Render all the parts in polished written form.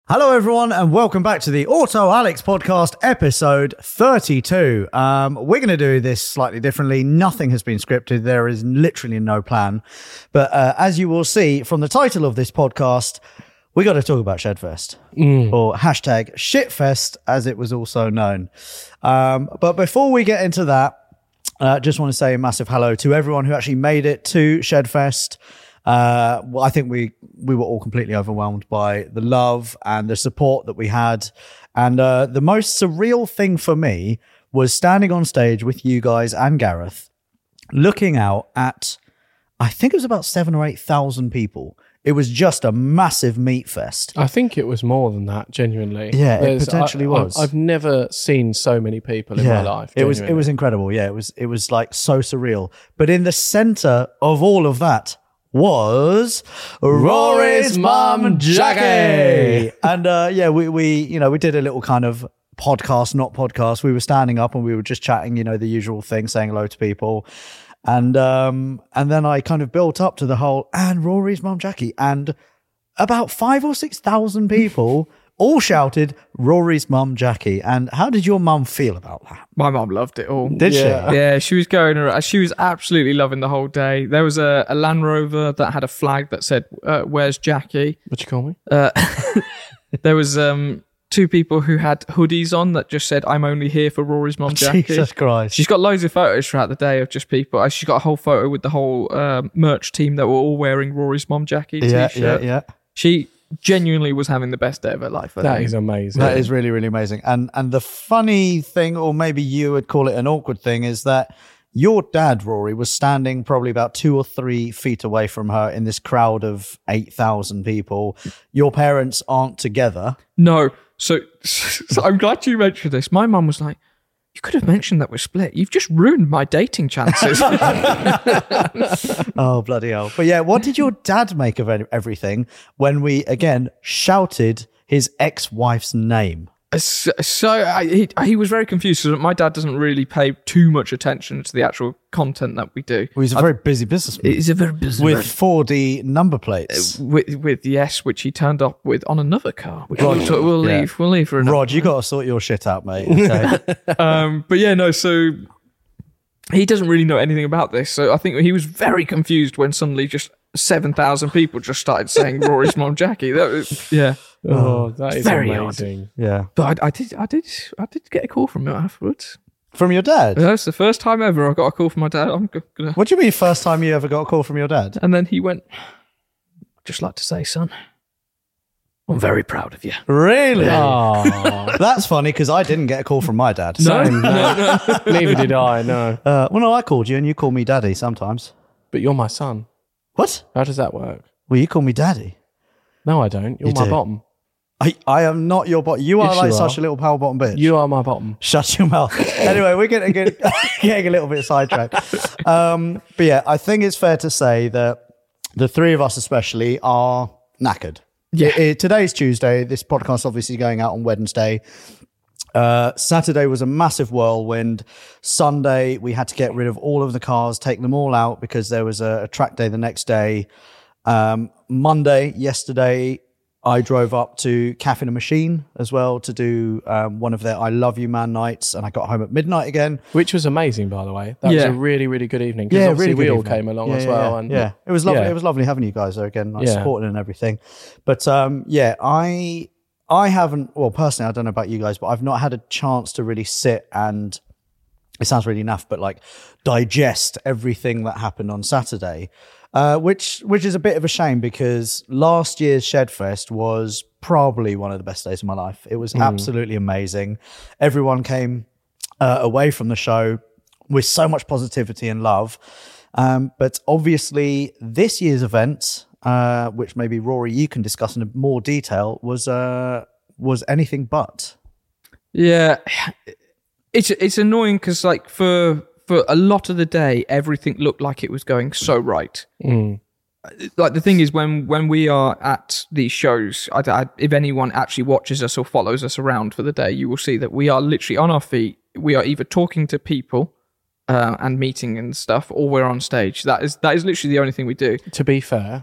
Hello, everyone, and welcome back to the Auto Alex podcast, episode 32. We're going to do this slightly differently. Nothing has been scripted. There is literally no plan. But as you will see from the title of this podcast, we got to talk about Shedfest, or hashtag Shitfest, as it was also known. But before we get into that, just want to say a massive hello to everyone who actually made it to Shedfest. Well, I think we were all completely overwhelmed by the love and the support that we had. And the most surreal thing for me was standing on stage with you guys and Gareth, looking out at, I think it was about 7,000 or 8,000 people. It was just a massive meat fest. I think it was more than that, genuinely. Yeah, it potentially was. I've never seen so many people in my life. It was incredible. Yeah, it was like so surreal. But in the center of all of that was Rory's mum, Jackie. And we did a little kind of podcast, not podcast. We were standing up and we were just chatting, the usual thing, saying hello to people. And then I kind of built up to the whole, and Rory's mum, Jackie. And about 5,000 or 6,000 people all shouted Rory's mum, Jackie. And how did your mum feel about that? My mum loved it all. Did she? Yeah, she was going around. She was absolutely loving the whole day. There was a Land Rover that had a flag that said, "Where's Jackie?" What you call me? There was two people who had hoodies on that just said, "I'm only here for Rory's mum, Jackie." Jesus Christ. She's got loads of photos throughout the day of just people. She's got a whole photo with the whole merch team that were all wearing Rory's mum, Jackie t-shirt. Yeah. She genuinely was having the best day of her life. That is amazing. That is really, really amazing. And the funny thing, or maybe you would call it an awkward thing, is that your dad, Rory, was standing probably about 2 or 3 feet away from her in this crowd of 8,000 people. Your parents aren't together. No. So I'm glad you mentioned this. My mum was like, "You could have mentioned that we're split. You've just ruined my dating chances." Oh, bloody hell. But yeah, what did your dad make of everything when we, again, shouted his ex-wife's name? He was very confused. So my dad doesn't really pay too much attention to the actual content that we do. Well, he's a very busy businessman. He's a very busy with 4D number plates. With yes, which he turned up with on another car. Which we'll leave for another. Rod, you got to sort your shit out, mate. Okay? But yeah, no. So he doesn't really know anything about this. So I think he was very confused when suddenly just 7,000 people just started saying Rory's mum, Jackie. That was Oh, that is very amazing. Odd. Yeah. But I did get a call from him afterwards. From your dad? That's the first time ever I got a call from my dad. What do you mean first time you ever got a call from your dad? And then he went, "Just like to say, son, I'm very proud of you." Really? Oh, That's funny because I didn't get a call from my dad. No. neither did I. No, well, no, I called you and you call me daddy sometimes. but you're my son. What? How does that work? Well, you call me daddy. No, I don't. You're You my do. bottom. I am not your bottom. You are Yes, like you such are. a little power bottom bitch. You are my bottom. Shut your mouth. Anyway, we're getting a little bit sidetracked. But yeah, I think it's fair to say that the three of us especially are knackered. Yeah. Today's Tuesday. This podcast obviously going out on Wednesday. Saturday was a massive whirlwind. Sunday, we had to get rid of all of the cars, take them all out because there was a track day the next day. Monday, yesterday, I drove up to Cafe and a Machine as well to do one of their I Love You Man nights, and I got home at midnight again. Which was amazing, by the way. That was a really, really good evening. Because obviously we all came along as well. And it was lovely. Yeah. It was lovely having you guys there again, like, supporting and everything. But I haven't, well, personally, I don't know about you guys, but I've not had a chance to really sit and, it sounds really naff, but like digest everything that happened on Saturday. Which is a bit of a shame because last year's Shedfest was probably one of the best days of my life. It was absolutely amazing. Everyone came away from the show with so much positivity and love. But obviously this year's event, which maybe Rory, you can discuss in more detail, was anything but. Yeah. It's annoying because like for a lot of the day, everything looked like it was going so right. Like the thing is, when we are at these shows, if anyone actually watches us or follows us around for the day, you will see that we are literally on our feet. We are either talking to people and meeting and stuff, or we're on stage. That is literally the only thing we do. To be fair,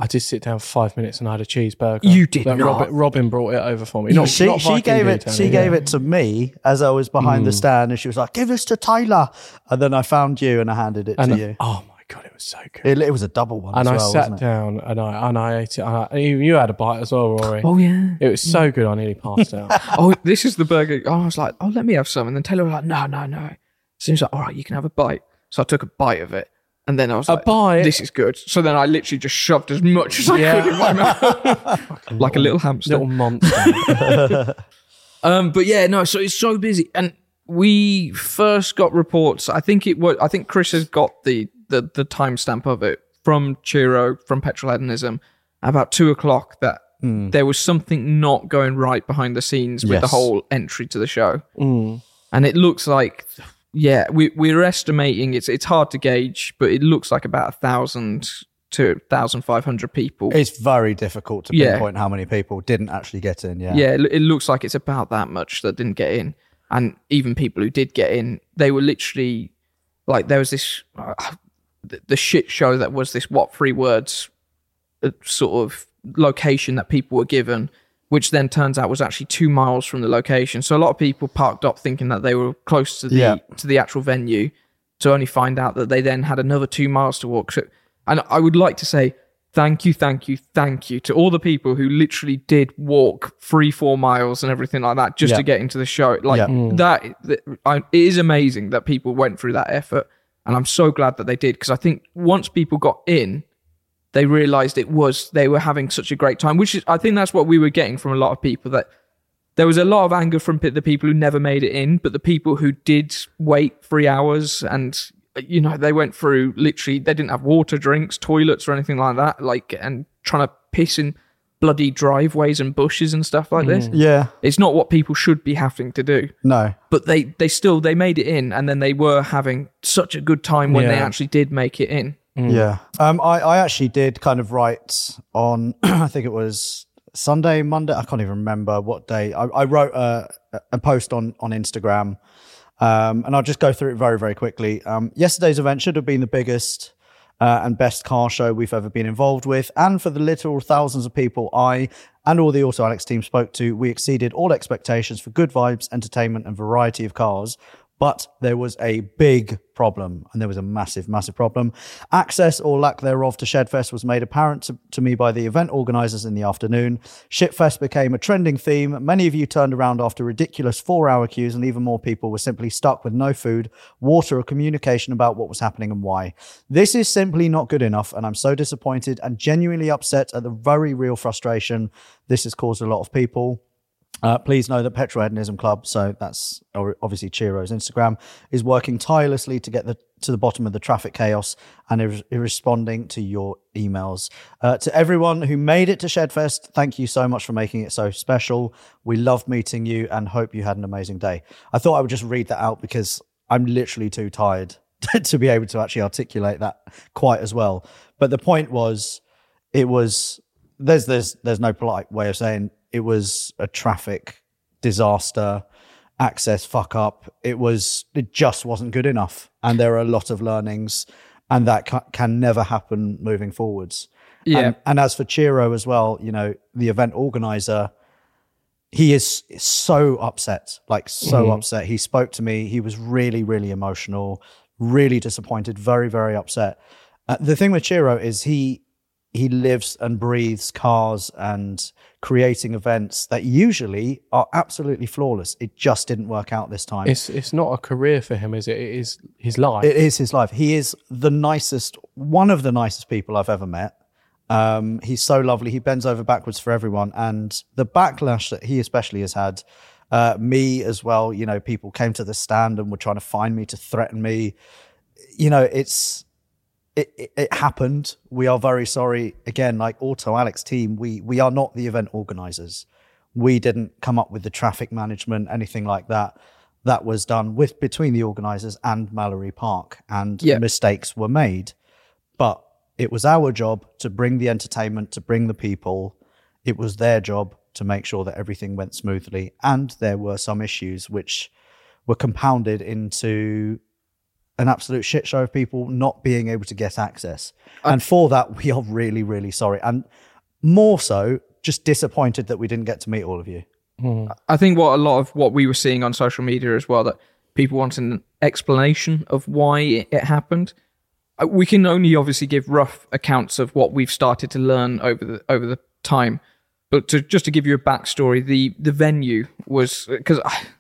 I did sit down for 5 minutes and I had a cheeseburger. You did not. Robin brought it over for me. She gave it to me as I was behind the stand, and she was like, "Give this to Taylor." And then I found you and I handed it to you. Oh my God, it was so good. It was a double one. And as I well, sat down and I ate it. You had a bite as well, Rory. Oh yeah, it was so good. I nearly passed out. Oh, this is the burger. I was like, "Oh, let me have some." And then Taylor was like, "No." So he was like, "All right, you can have a bite." So I took a bite of it. And then I was like, this is good. So then I literally just shoved as much as I could in my mouth. Like a little hamster. Little monster. But yeah, no, so it's so busy. And we first got reports, I think Chris has got the timestamp of it from Chiro, from Petrolhedonism, about 2:00 that there was something not going right behind the scenes with the whole entry to the show. And it looks like... Yeah, we're estimating it's hard to gauge, but it looks like about 1,000 to 1,500 people. It's very difficult to pinpoint how many people didn't actually get in. Yeah, it looks like it's about that much that didn't get in, and even people who did get in, they were literally like there was this the shit show that was this what 3 words sort of location that people were given, which then turns out was actually 2 miles from the location. So a lot of people parked up thinking that they were close to the actual venue, to only find out that they then had another 2 miles to walk. So, and I would like to say thank you to all the people who literally did walk 3-4 miles and everything like that just to get into the show. It is amazing that people went through that effort, and I'm so glad that they did, because I think once people got in, they realized they were having such a great time, which is, I think that's what we were getting from a lot of people, that there was a lot of anger from the people who never made it in, but the people who did wait 3 hours and, they went through literally, they didn't have water, drinks, toilets or anything like that, and trying to piss in bloody driveways and bushes and stuff like this. Yeah. It's not what people should be having to do. No. But they made it in, and then they were having such a good time when they actually did make it in. Yeah. I actually did kind of write on, I think it was Sunday, Monday, I can't even remember what day. I wrote a post on Instagram, and I'll just go through it very, very quickly. Yesterday's event should have been the biggest and best car show we've ever been involved with. And for the literal thousands of people I and all the Auto Alex team spoke to, we exceeded all expectations for good vibes, entertainment, and variety of cars. But there was a big problem, and there was a massive, massive problem. Access or lack thereof to Shedfest was made apparent to me by the event organisers in the afternoon. Shitfest became a trending theme. Many of you turned around after ridiculous 4-hour queues, and even more people were simply stuck with no food, water, or communication about what was happening and why. This is simply not good enough, and I'm so disappointed and genuinely upset at the very real frustration this has caused a lot of people. Please know that Petrolhedonism Club, so that's obviously Chiro's Instagram, is working tirelessly to get to the bottom of the traffic chaos and is responding to your emails. To everyone who made it to Shedfest, thank you so much for making it so special. We loved meeting you and hope you had an amazing day. I thought I would just read that out because I'm literally too tired to be able to actually articulate that quite as well. But the point was, there's no polite way of saying it was a traffic disaster, access fuck up. It just wasn't good enough. And there are a lot of learnings, and that can never happen moving forwards. Yeah. And as for Chiro as well, the event organizer, he is so upset, upset. He spoke to me. He was really, really emotional, really disappointed, very, very upset. The thing with Chiro is he lives and breathes cars and creating events that usually are absolutely flawless. It just didn't work out this time. It's not a career for him, is it? It is his life. It is his life. He is one of the nicest people I've ever met. He's so lovely. He bends over backwards for everyone. And the backlash that he especially has had, me as well, people came to the stand and were trying to find me to threaten me. It happened. We are very sorry. Again, like Auto Alex team, we are not the event organizers. We didn't come up with the traffic management, anything like that. That was done between the organizers and Mallory Park, and mistakes were made. But it was our job to bring the entertainment, to bring the people. It was their job to make sure that everything went smoothly. And there were some issues which were compounded into an absolute shit show of people not being able to get access. And for that, we are really, really sorry. And more so, just disappointed that we didn't get to meet all of you. I think a lot of what we were seeing on social media as well, that people wanted an explanation of why it happened. We can only obviously give rough accounts of what we've started to learn over the time. But just to give you a backstory, the venue was, because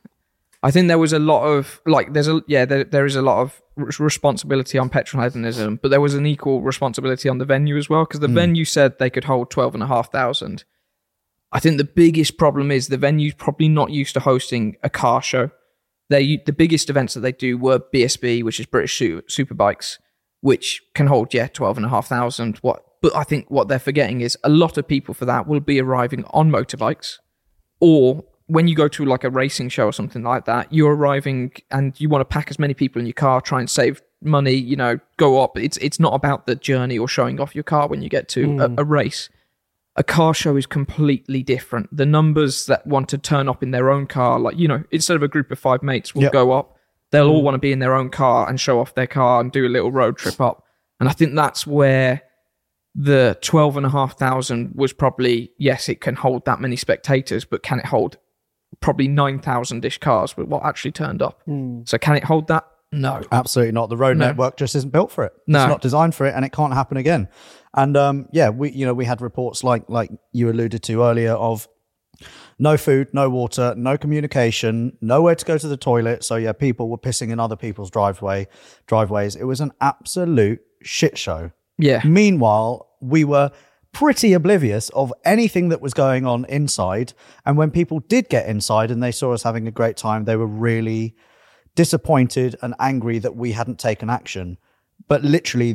I think there was a lot of, like, there is a lot of responsibility on Petrolheadonism, but there was an equal responsibility on the venue as well, because the venue said they could hold 12,500. I think the biggest problem is the venue's probably not used to hosting a car show. The biggest events that they do were BSB, which is British Superbikes, which can hold 12,500. But I think what they're forgetting is a lot of people for that will be arriving on motorbikes, or when you go to like a racing show or something like that, you're arriving and you want to pack as many people in your car, try and save money, go up. It's not about the journey or showing off your car when you get to a race. A car show is completely different. The numbers that want to turn up in their own car, like, instead of a group of 5 mates will go up, they'll all want to be in their own car and show off their car and do a little road trip up. And I think that's where the 12,500 was probably, yes, it can hold that many spectators, but can it hold probably 9,000-ish cars with what actually turned up? So can it hold that? No. Absolutely not. The road network just isn't built for it. No. It's not designed for it, and it can't happen again. And we had reports like you alluded to earlier of no food, no water, no communication, nowhere to go to the toilet. So people were pissing in other people's driveways. It was an absolute shit show. Yeah. Meanwhile, we were pretty oblivious of anything that was going on inside. And when people did get inside and they saw us having a great time, they were really disappointed and angry that we hadn't taken action. But literally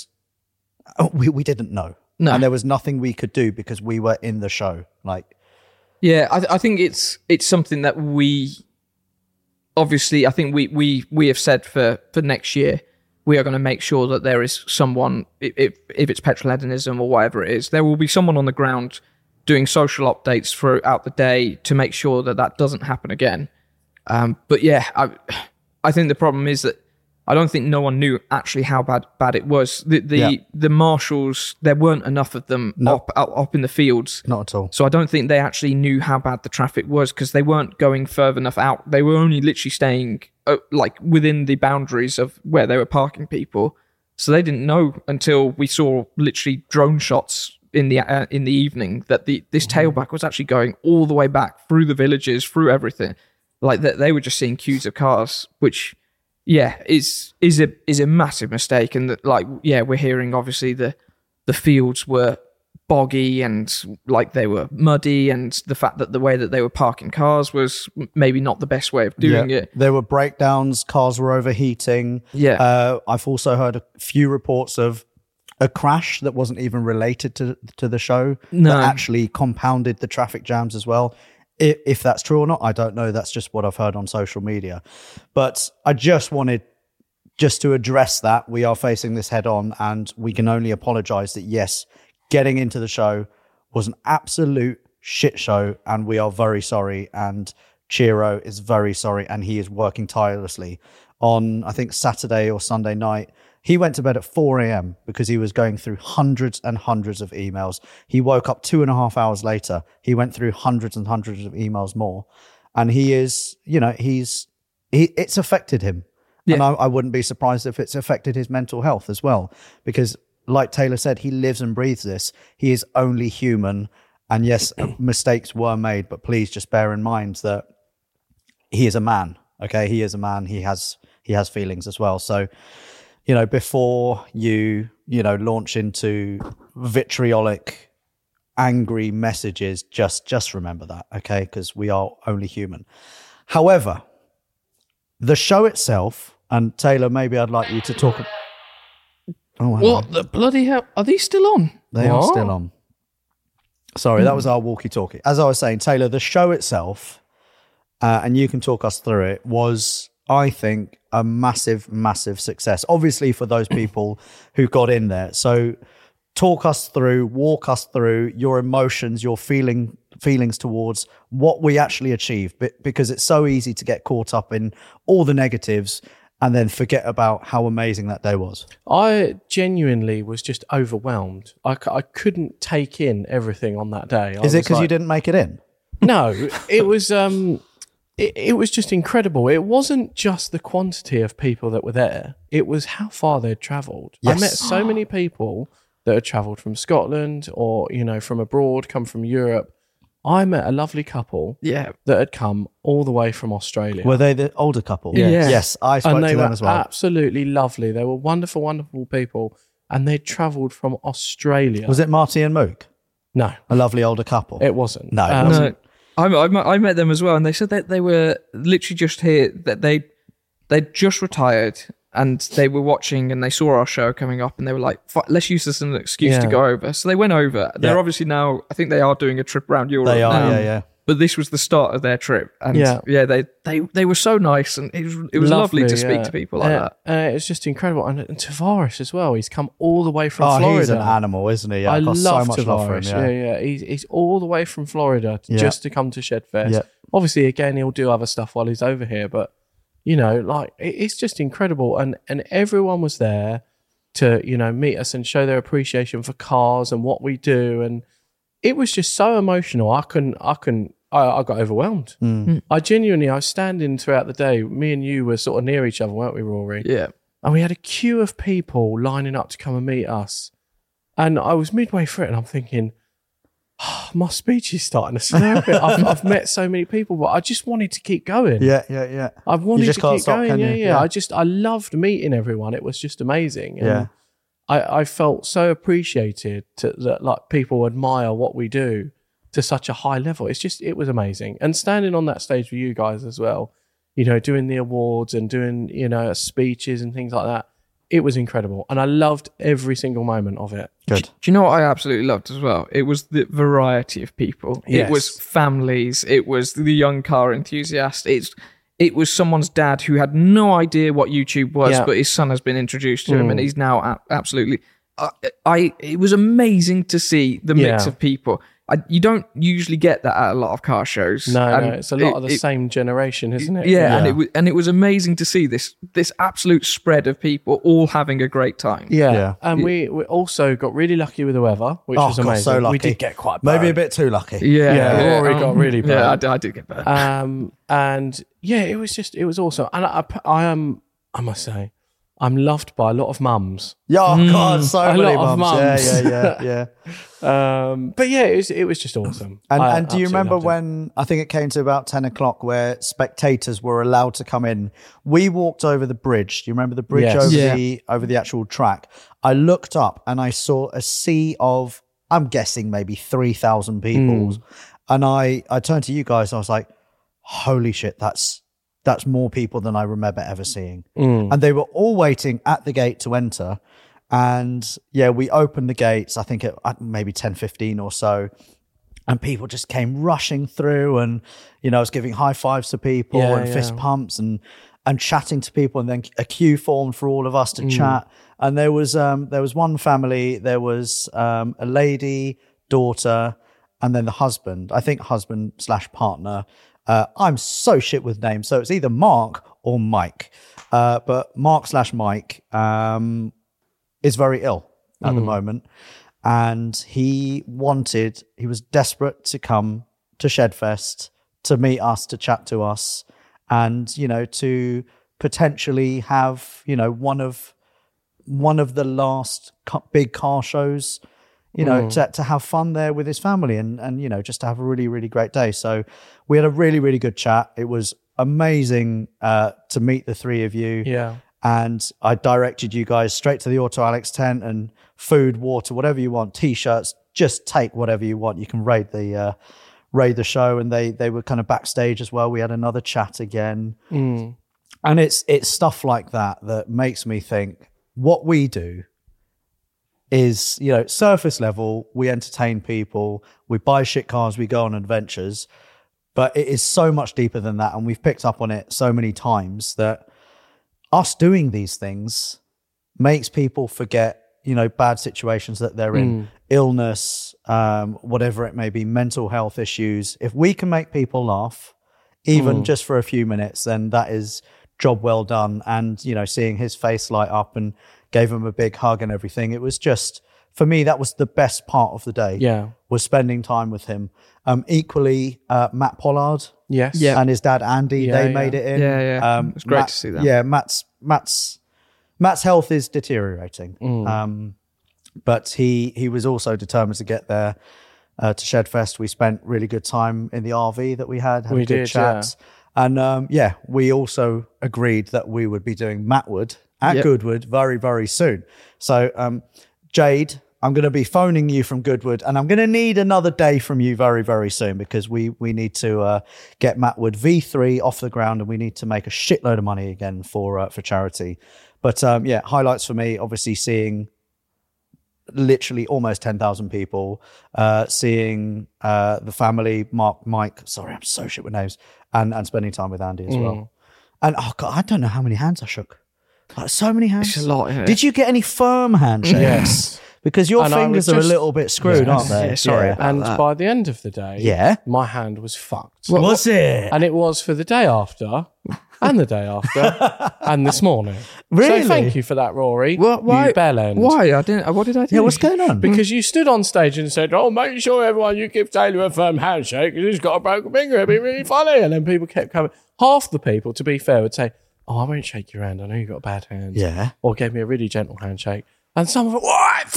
we didn't know. No. And there was nothing we could do because we were in the show. Yeah, I think it's something that we obviously, I think we have said for next year, we are going to make sure that there is someone, if it's Petrolheadonism or whatever it is, there will be someone on the ground doing social updates throughout the day to make sure that doesn't happen again. But yeah, I think the problem is that I don't think no one knew actually how bad it was. The marshals, there weren't enough of them up in the fields. Not at all. So I don't think they actually knew how bad the traffic was, because they weren't going further enough out. They were only literally staying within the boundaries of where they were parking people. So they didn't know until we saw literally drone shots in the evening that this tailback was actually going all the way back through the villages, through everything. Like that, they were just seeing queues of cars, which is a massive mistake. And we're hearing obviously the fields were boggy and like they were muddy, and the fact that the way that they were parking cars was maybe not the best way of doing it. There were breakdowns, cars were overheating. I've also heard a few reports of a crash that wasn't even related to the show that actually compounded the traffic jams as well. If that's true or not, I don't know. That's just what I've heard on social media. But I just wanted to address that. We are facing this head on, and we can only apologize that, yes, getting into the show was an absolute shit show, and we are very sorry. And Chiro is very sorry, and he is working tirelessly. On, I think, Saturday or Sunday night, he went to bed at 4 a.m. because he was going through hundreds and hundreds of emails. He woke up 2.5 hours later. He went through hundreds and hundreds of emails more. And he is, it's affected him. Yeah. And I wouldn't be surprised if it's affected his mental health as well. Because like Taylor said, he lives and breathes this. He is only human. And yes, mistakes were made, but please just bear in mind that he is a man. Okay, he is a man. He has feelings as well. So, before you launch into vitriolic, angry messages, just remember that, okay? Because we are only human. However, the show itself, and Taylor, maybe I'd like you to talk. Oh, what the bloody hell? Are these still on? They are still on. Sorry, that was our walkie-talkie. As I was saying, Taylor, the show itself, and you can talk us through it, was, I think, a massive, massive success. Obviously, for those people who got in there. So walk us through your emotions, your feelings towards what we actually achieved, because it's so easy to get caught up in all the negatives and then forget about how amazing that day was? I genuinely was just overwhelmed. I couldn't take in everything on that day. Is it because you didn't make it in? No, it was it was just incredible. It wasn't just the quantity of people that were there. It was how far they'd travelled. Yes. I met so many people that had travelled from Scotland or, from abroad, come from Europe. I met a lovely couple that had come all the way from Australia. Were they the older couple? Yeah. Yes, I spoke to them as well. Absolutely lovely. They were wonderful, wonderful people. And they'd travelled from Australia. Was it Marty and Mook? No. A lovely older couple? It wasn't. No, it wasn't. No. I met them as well, and they said that they were literally just here, that they'd just retired, and they were watching, and they saw our show coming up, and they were like, let's use this as an excuse to go over. So they went over. They're obviously now, I think they are doing a trip around Europe. They are, now. yeah. But this was the start of their trip, and they were so nice, and it was lovely to speak to people like that. It was just incredible, and Tavares as well. He's come all the way from Florida. He's an animal, isn't he? I love so much Tavares. love for him. Yeah. He's all the way from Florida just to come to Shedfest. Yeah. Obviously, again, he'll do other stuff while he's over here, but it's just incredible, and everyone was there to meet us and show their appreciation for cars and what we do, and it was just so emotional. I got overwhelmed. I was standing throughout the day. Me and you were sort of near each other, weren't we, Rory? Yeah. And we had a queue of people lining up to come and meet us. And I was midway through it, and I'm thinking, my speech is starting to slow a bit. I've met so many people, but I just wanted to keep going. Yeah. I've wanted to keep going. Yeah. I loved meeting everyone. It was just amazing. And I felt so appreciated that like people admire what we do to such a high level. It was amazing. And standing on that stage with you guys as well, doing the awards and doing, speeches and things like that. It was incredible. And I loved every single moment of it. Good. Do you know what I absolutely loved as well? It was the variety of people. Yes. It was families. It was the young car enthusiast. It was someone's dad who had no idea what YouTube was, but his son has been introduced to him, and he's now absolutely... it was amazing to see the mix of people. You don't usually get that at a lot of car shows. No, it's a lot of the same generation, isn't it? Yeah. And it was amazing to see this absolute spread of people all having a great time. Yeah. And we also got really lucky with the weather, which was amazing. So lucky. We did get quite burned. Maybe a bit too lucky. Yeah. Rory got really burned. Yeah, I did get burned. And it was awesome. And I must say, I'm loved by a lot of mums. Yeah, God, so a many lot of mums. Yeah. But it was just awesome. And do you remember when, I think it came to about 10 o'clock, where spectators were allowed to come in? We walked over the bridge. Do you remember the bridge over the actual track? I looked up and I saw a sea of, I'm guessing maybe 3,000 people. And I turned to you guys and I was like, holy shit, that's more people than I remember ever seeing. And they were all waiting at the gate to enter. And we opened the gates, I think at maybe 10:15 or so. And people just came rushing through, and, I was giving high fives to people and fist pumps and chatting to people. And then a queue formed for all of us to chat. And there was one family, there was a lady, daughter, and then the husband, I think husband/partner. I'm so shit with names, so it's either Mark or Mike. But Mark/Mike is very ill at the moment, and he was desperate to come to Shedfest, to meet us, to chat to us, and to potentially have one of the last big car shows. To have fun there with his family and just to have a really, really great day. So we had a really, really good chat. It was amazing to meet the three of you. Yeah. And I directed you guys straight to the Auto Alex tent, and food, water, whatever you want, T-shirts, just take whatever you want. You can raid the show. And they were kind of backstage as well. We had another chat again. And it's stuff like that makes me think what we do is, surface level, we entertain people, we buy shit cars, we go on adventures, but it is so much deeper than that. And we've picked up on it so many times that us doing these things makes people forget, bad situations that they're in, illness, whatever it may be, mental health issues. If we can make people laugh, even just for a few minutes, then that is job well done. And, you know, seeing his face light up and gave him a big hug and everything. It was just, for me, that was the best part of the day. Yeah. Was spending time with him. Equally, Matt Pollard. Yes. Yeah. And his dad, Andy, they made it in. Yeah. It's great to see that. Yeah, Matt's health is deteriorating. But he was also determined to get there to Shedfest. We spent really good time in the RV that we had a good chat. Yeah. And we also agreed that we would be doing Mattwood at Goodwood very, very soon. So Jade, I'm going to be phoning you from Goodwood, and I'm going to need another day from you very, very soon, because we need to get Mattwood V3 off the ground, and we need to make a shitload of money again for charity. But highlights for me, obviously seeing literally almost 10,000 people, seeing the family, Mark, Mike, sorry, I'm so shit with names, and spending time with Andy as well. And oh God, I don't know how many hands I shook. Like, so many hands. It's a lot, isn't it? Did you get any firm handshakes? Yes. Because your fingers are a little bit screwed, aren't they? Yeah, sorry. And by the end of the day, my hand was fucked. Was it? And it was for the day after, and the day after, and this morning. Really? So thank you for that, Rory. Why? You bellend. Why? I didn't. What did I do? Yeah, what's going on? Because you stood on stage and said, "Oh, make sure everyone you give Taylor a firm handshake because he's got a broken finger. It'd be really funny." And then people kept coming. Half the people, to be fair, would say, "Oh, I won't shake your hand. I know you've got bad hands." Yeah. Or gave me a really gentle handshake. And some of them, what?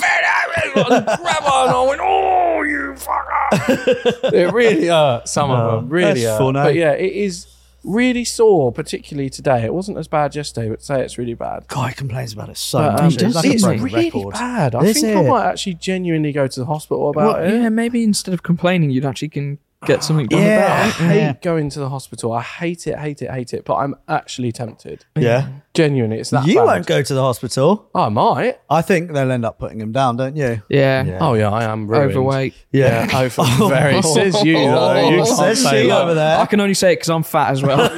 Grab on. I went, oh, you fucker. It really hurt. Some of them really hurt. Fun, but yeah, it is really sore, particularly today. It wasn't as bad yesterday, but today it's really bad. God, he complains about it so But, much. It's like a it's broken really record. bad. I Is think I it? might actually genuinely go to the hospital about it. Yeah, maybe instead of complaining, you'd actually can get something done Yeah. about I it. hate going to the hospital. I hate it. But I'm actually tempted. Yeah. Genuinely, it's that You bad. won't go to the hospital. I might. I think they'll end up putting him down, don't you? Yeah. Oh yeah, I am ruined. Overweight. Yeah, very. Says you though. You can't Says say she that. over there. I can only say it because I'm fat as well.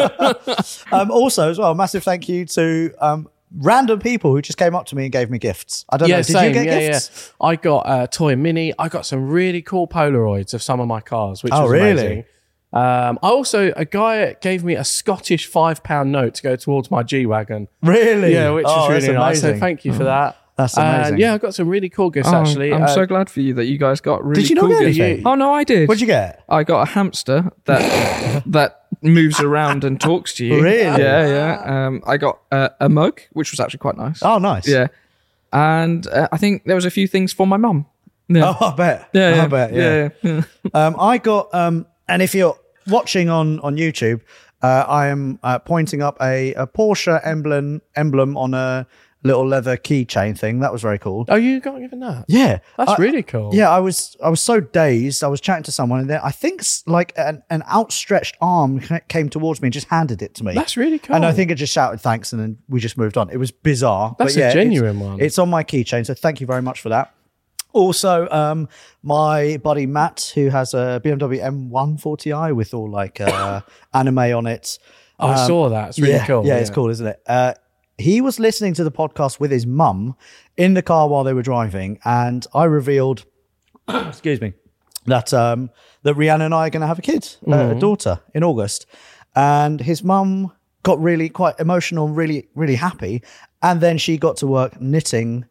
Also, as well, massive thank you to random people who just came up to me and gave me gifts. I don't know. Did Same. you get gifts? Yeah. I got a toy mini. I got some really cool Polaroids of some of my cars, which was really? amazing. A guy gave me a Scottish £5 note to go towards my G-Wagon. Really? Yeah, which is that's really nice. So amazing. thank you for that. That's And amazing. yeah, I got some really cool gifts actually. I'm so glad for you that you guys got really Did you not cool get gifts. anything? Oh no, I did. What'd you get? I got a hamster that moves around and talks to you. Really? Yeah. I got a mug, which was actually quite nice. Oh, nice. Yeah. And I think there was a few things for my mum. Yeah. Oh, I bet. Yeah, I bet. Yeah. I got, and if you're watching on YouTube, I am pointing up a Porsche emblem on a little leather keychain thing. That was very cool. Oh, you got given that? Yeah, That's really cool. Yeah, I was so dazed. I was chatting to someone, and I think like an outstretched arm came towards me and just handed it to me. That's really cool. And I think I just shouted thanks, and then we just moved on. It was bizarre. That's but yeah, a genuine one. It's on my keychain, so thank you very much for that. Also, my buddy Matt, who has a BMW M140i with all like anime on it. I saw that. It's really cool. Yeah, it's cool, isn't it? He was listening to the podcast with his mum in the car while they were driving, and I revealed, excuse me, that Rihanna and I are going to have a kid, a daughter, in August. And his mum got really quite emotional, really, really happy. And then she got to work knitting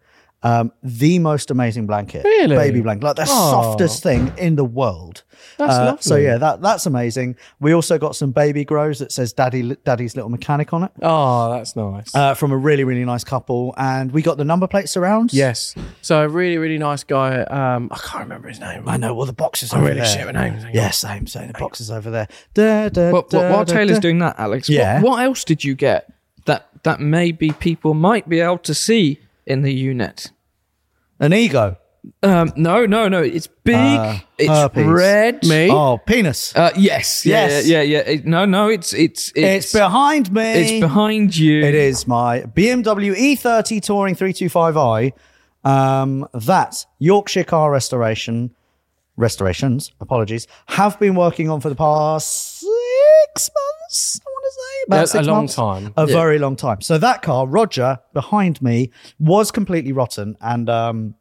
the most amazing blanket, Really? baby blanket, like the softest thing in the world. That's lovely. So yeah, that's amazing. We also got some baby grows that says Daddy's Little Mechanic on it, Oh, that's nice. from a really, really nice couple, and we got the number plate surrounds. Yes. So a really, really nice guy. I can't remember his name. I know. Well, the boxes. I'm over really there. shit with names. Hang on. Yeah, same. The boxes over there. While Taylor's doing that, Alex, Yeah. what else did you get that maybe people might be able to see in the unit? An ego. No. It's big. It's herpes. red. Me? Oh, penis. Yes. Yes. Yeah. No. It's It's behind me. It's behind you. It is my BMW E30 Touring 325i. That Yorkshire Car Restorations, apologies, have been working on for the past 6 months, I want to say. About Yeah, 6 a long months. time. A very long time. So that car, Roger, behind me, was completely rotten. And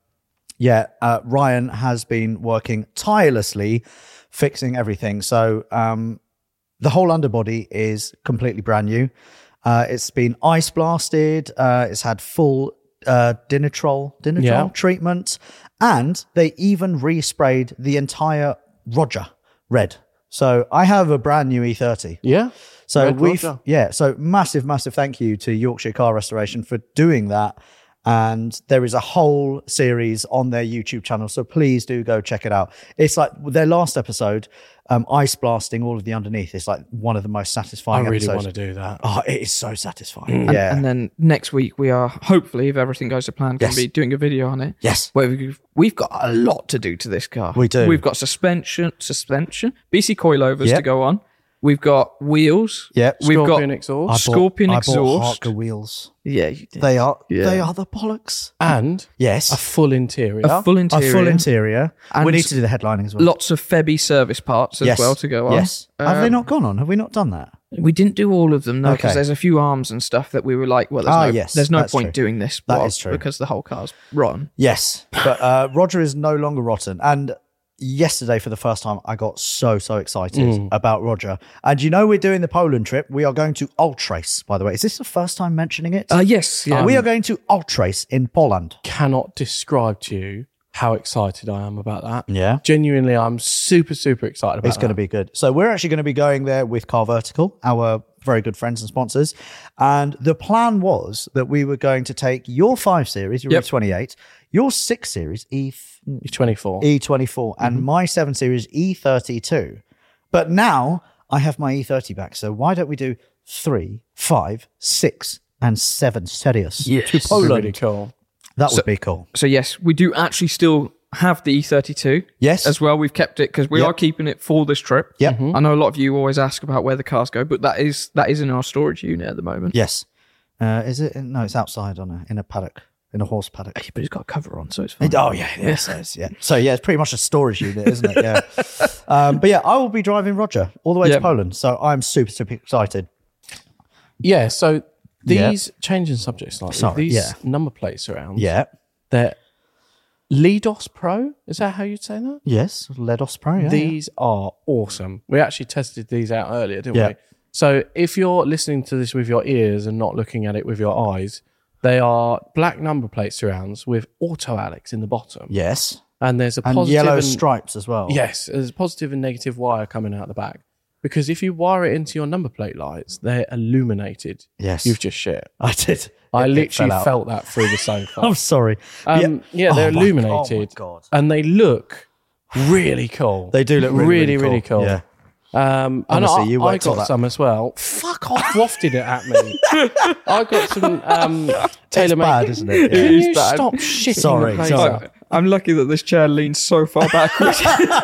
Ryan has been working tirelessly fixing everything. So the whole underbody is completely brand new. It's been ice blasted. It's had full Dinitrol treatment, and they even resprayed the entire Roger red. So I have a brand new E30. Yeah. So so massive thank you to Yorkshire Car Restoration for doing that. And there is a whole series on their YouTube channel, so please do go check it out. It's like their last episode, ice blasting all of the underneath. It's like one of the most satisfying episodes. I really want to do that. Oh, it is so satisfying. Yeah. And then next week we are, hopefully, if everything goes to plan, going to be doing a video on it. Yes. Where we've got a lot to do to this car. We do. We've got suspension, BC coilovers to go on. We've got wheels. Yep. We've Scorpion got exhaust. Scorpion I exhaust. bought Harker wheels. Yeah, you did. They are the bollocks. And yes, a full interior. A full interior. And we need to do the headlining as well. Lots of Febby service parts as well to go on. Yes. Have they not gone on? Have we not done that? We didn't do all of them, no, because there's a few arms and stuff that we were like, well, there's no point doing this. That is true. Because the whole car's rotten. Yes. But Roger is no longer rotten. And yesterday, for the first time, I got so excited about Roger. And you know, we're doing the Poland trip. We are going to Ultrace, by the way. Is this the first time mentioning it? Yes. Yeah. We are going to Ultrace in Poland. Cannot describe to you how excited I am about that. Yeah. Genuinely, I'm super excited about it. It's going to be good. So we're actually going to be going there with Car Vertical, our very good friends and sponsors. And the plan was that we were going to take your 5 Series, your E28, your 6 Series, E24, and my 7 Series, E32. But now I have my E30 back. So why don't we do 3, 5, 6, and 7 Series to Poland? Really cool. That would be cool. So yes, we do actually still have the E32. Yes. As well. We've kept it because we are keeping it for this trip. Yep. I know a lot of you always ask about where the cars go, but that is in our storage unit at the moment. Yes. Is it? No, it's outside in a paddock. In a horse paddock. But it's got a cover on, so it's fine. Oh, yeah. So, yeah, it's pretty much a storage unit, isn't it? Yeah. But yeah, I will be driving Roger all the way to Poland. So I'm super excited. Yeah, so these changing subjects slightly, these number plates around. Yeah. They're Ledos Pro. Is that how you'd say that? Yes, Ledos Pro. Yeah, these are awesome. We actually tested these out earlier, didn't we? So if you're listening to this with your ears and not looking at it with your eyes, they are black number plate surrounds with Auto Alex in the bottom. Yes. And there's a and positive yellow stripes as well. Yes, there's a positive and negative wire coming out the back. Because if you wire it into your number plate lights, they're illuminated. Yes. You've just shit. I did. I literally felt that through the sofa. I'm sorry. They're illuminated. Oh my God. And they look really cool. They do look really cool. Yeah. Honestly, and I got some as well. Fuck off, wafted it at me. I got some TaylorMade. Bad, isn't it? Can you stop shitting Sorry. I'm lucky that this chair leans so far backwards.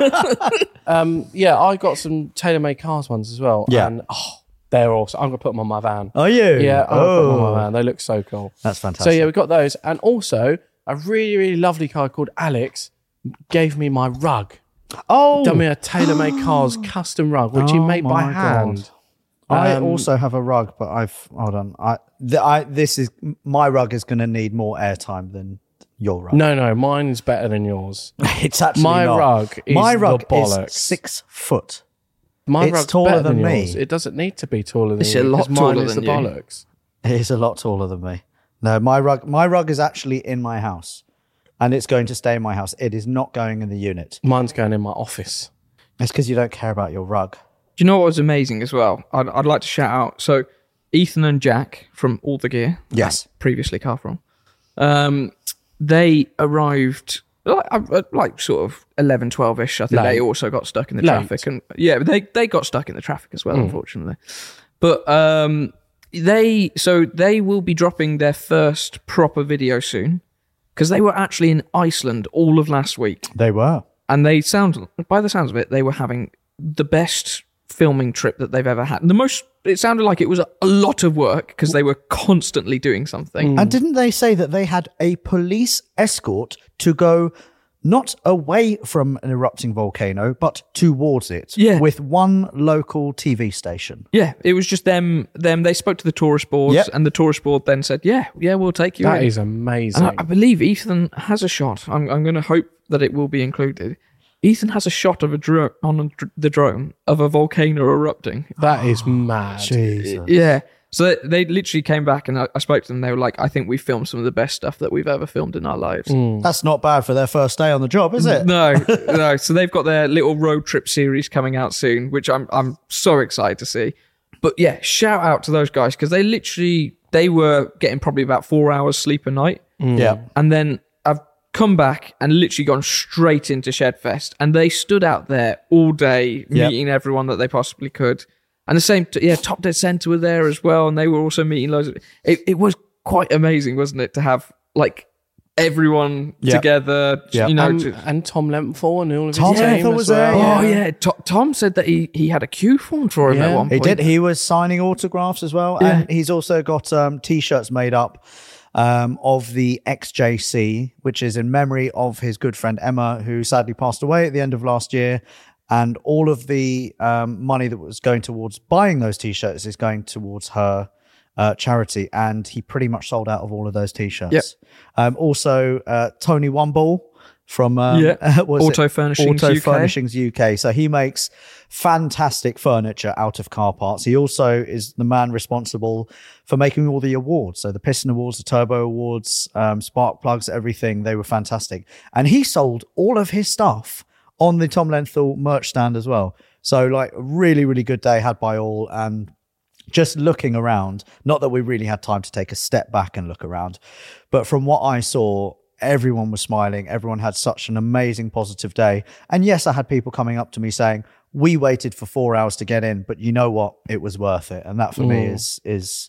I got some TaylorMade Cars ones as well. Yeah. And they're awesome. I'm going to put them on my van. Are you? Yeah, I'm going to put them on my van. They look so cool. That's fantastic. So yeah, we got those. And also, a really lovely car called Alex gave me my rug. Oh, Done me a TaylorMade Cars custom rug, which he made by hand. I also have a rug, but hold on. My rug is going to need more airtime than your rug. No, mine is better than yours. It's actually my not. rug is my rug the bollocks. is 6 foot. My it's rug's taller better than me. yours. It doesn't need to be taller than It's you. a lot because taller mine is than the you. bollocks. It is a lot taller than me. No, my rug is actually in my house, and it's going to stay in my house. It is not going in the unit. Mine's going in my office. It's because you don't care about your rug. Do you know what was amazing as well? I'd like to shout out. So Ethan and Jack from All the Gear, Yes. previously Car From, they arrived like sort of 11, 12-ish. I think Late. they also got stuck in the traffic. And yeah, they got stuck in the traffic as well, unfortunately. But they will be dropping their first proper video soon because they were actually in Iceland all of last week. They were. And by the sounds of it, they were having the best filming trip that they've ever had. It sounded like it was a lot of work because they were constantly doing something. And didn't they say that they had a police escort to go not away from an erupting volcano, but towards it? Yeah. With one local TV station. Yeah, it was just them. They spoke to the tourist boards, and the tourist board then said, yeah, we'll take you in. That is amazing. And I believe Ethan has a shot. I'm going to hope that it will be included. Ethan has a shot of the drone of a volcano erupting. That is mad. Jesus. Yeah. So they literally came back and I spoke to them. They were like, I think we filmed some of the best stuff that we've ever filmed in our lives. That's not bad for their first day on the job, is it? No. So they've got their little road trip series coming out soon, which I'm so excited to see. But yeah, shout out to those guys because they were getting probably about 4 hours sleep a night. Yeah. And then I've come back and literally gone straight into Shedfest. And they stood out there all day meeting everyone that they possibly could. And the same, Top Dead Center were there as well. And they were also meeting loads of... It was quite amazing, wasn't it? To have like everyone together, you know. And Tom Lenthal and all of his Tom team Lenthal was there. Oh, yeah. Tom said that he had a queue formed for him at one point. He did. He was signing autographs as well. And he's also got T-shirts made up of the XJC, which is in memory of his good friend Emma, who sadly passed away at the end of last year. And all of the money that was going towards buying those T-shirts is going towards her charity. And he pretty much sold out of all of those T-shirts. Yep. Also, Tony Wumble from Auto Furnishings UK. So he makes fantastic furniture out of car parts. He also is the man responsible for making all the awards. So the Piston Awards, the Turbo Awards, Spark Plugs, everything. They were fantastic. And he sold all of his stuff on the Tom Lenthal merch stand as well. So like a really, really good day had by all. And just looking around, not that we really had time to take a step back and look around, but from what I saw, everyone was smiling. Everyone had such an amazing, positive day. And yes, I had people coming up to me saying, we waited for 4 hours to get in, but you know what? It was worth it. And that for me is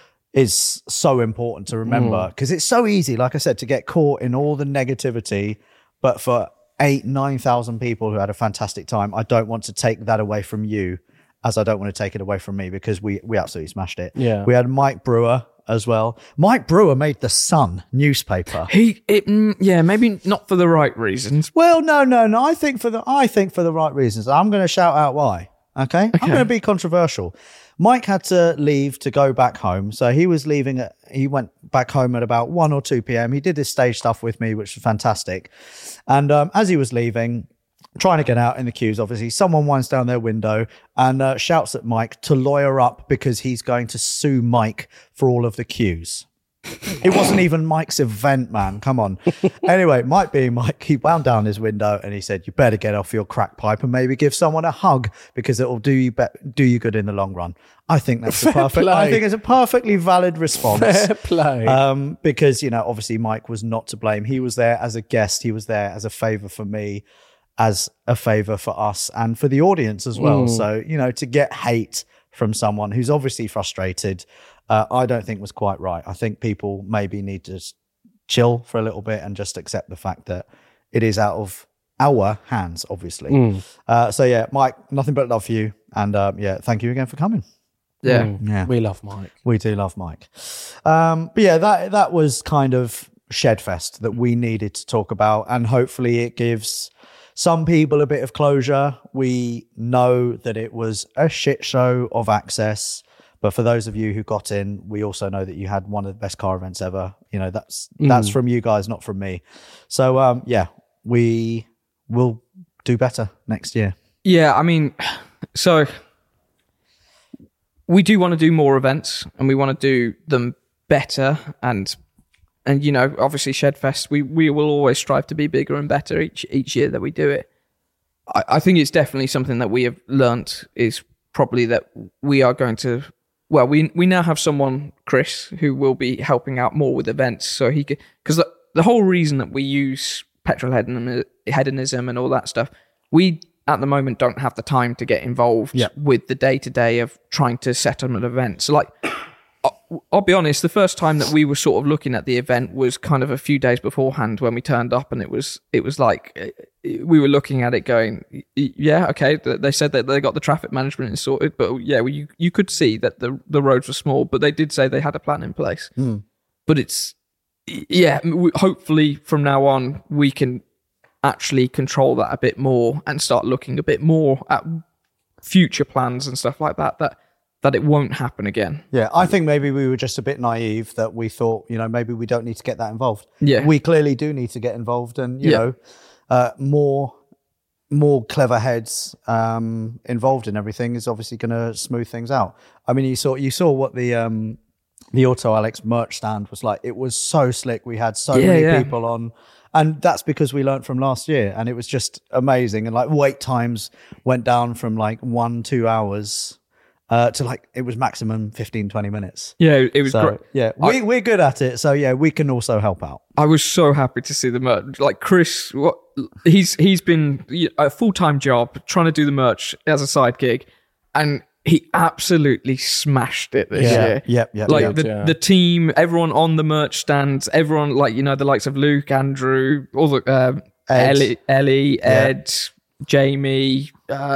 so important to remember because it's so easy, like I said, to get caught in all the negativity. But for 8,000-9,000 people who had a fantastic time, I don't want to take that away from you as I don't want to take it away from me because we absolutely smashed it. Yeah. We had Mike Brewer as well. Mike Brewer made the Sun newspaper. Maybe not for the right reasons. Well, no. I think for the right reasons. I'm going to shout out why. Okay? I'm going to be controversial. Mike had to leave to go back home. So he was leaving. He went back home at about 1 or 2 p.m. He did his stage stuff with me, which was fantastic. And as he was leaving, trying to get out in the queues, obviously, someone winds down their window and shouts at Mike to lawyer up because he's going to sue Mike for all of the queues. It wasn't even Mike's event, man. Come on. Anyway, Mike being Mike, he wound down his window and he said, you better get off your crack pipe and maybe give someone a hug because it will do you good in the long run. I think that's I think it's a perfectly valid response. Fair play. Because, you know, obviously Mike was not to blame. He was there as a guest. He was there as a favor for me, as a favor for us and for the audience as well. So, you know, to get hate from someone who's obviously frustrated, I don't think was quite right. I think people maybe need to just chill for a little bit and just accept the fact that it is out of our hands, obviously. So yeah, Mike, nothing but love for you. And thank you again for coming. Yeah. We love Mike. We do love Mike. But yeah, that was kind of Shedfest that we needed to talk about. And hopefully it gives some people a bit of closure. We know that it was a shit show of access. But for those of you who got in, we also know that you had one of the best car events ever. You know, that's from you guys, not from me. So, we will do better next year. Yeah, I mean, so we do want to do more events and we want to do them better. And you know, obviously Shedfest, we will always strive to be bigger and better each year that we do it. I think it's definitely something that we have learnt is probably that we are going to... Well, we now have someone, Chris, who will be helping out more with events. So he could, because the whole reason that we use petrol hedonism and all that stuff, we at the moment don't have the time to get involved with the day-to-day of trying to set on an event. So like, I'll be honest, the first time that we were sort of looking at the event was kind of a few days beforehand when we turned up, and it was like we were looking at it going, yeah, okay, they said that they got the traffic management sorted, but yeah, you could see that the roads were small, but they did say they had a plan in place. But it's, hopefully from now on we can actually control that a bit more and start looking a bit more at future plans and stuff like that it won't happen again. Yeah, I think maybe we were just a bit naive that we thought, you know, maybe we don't need to get that involved. Yeah. We clearly do need to get involved and, you know, more more clever heads involved in everything is obviously going to smooth things out. I mean, you saw what the Auto Alex merch stand was like. It was so slick. We had so many people on, and that's because we learned from last year, and it was just amazing. And like wait times went down from like 1-2 hours to like it was maximum 15-20 minutes. Yeah, it was great. Yeah, we're good at it, so yeah, we can also help out. I was so happy to see the merch. Like Chris, he's been a full-time job trying to do the merch as a side gig, and he absolutely smashed it this year. Yep. Like the team, everyone on the merch stands, everyone like the likes of Luke, Andrew, all the Ellie, Ed, Jamie,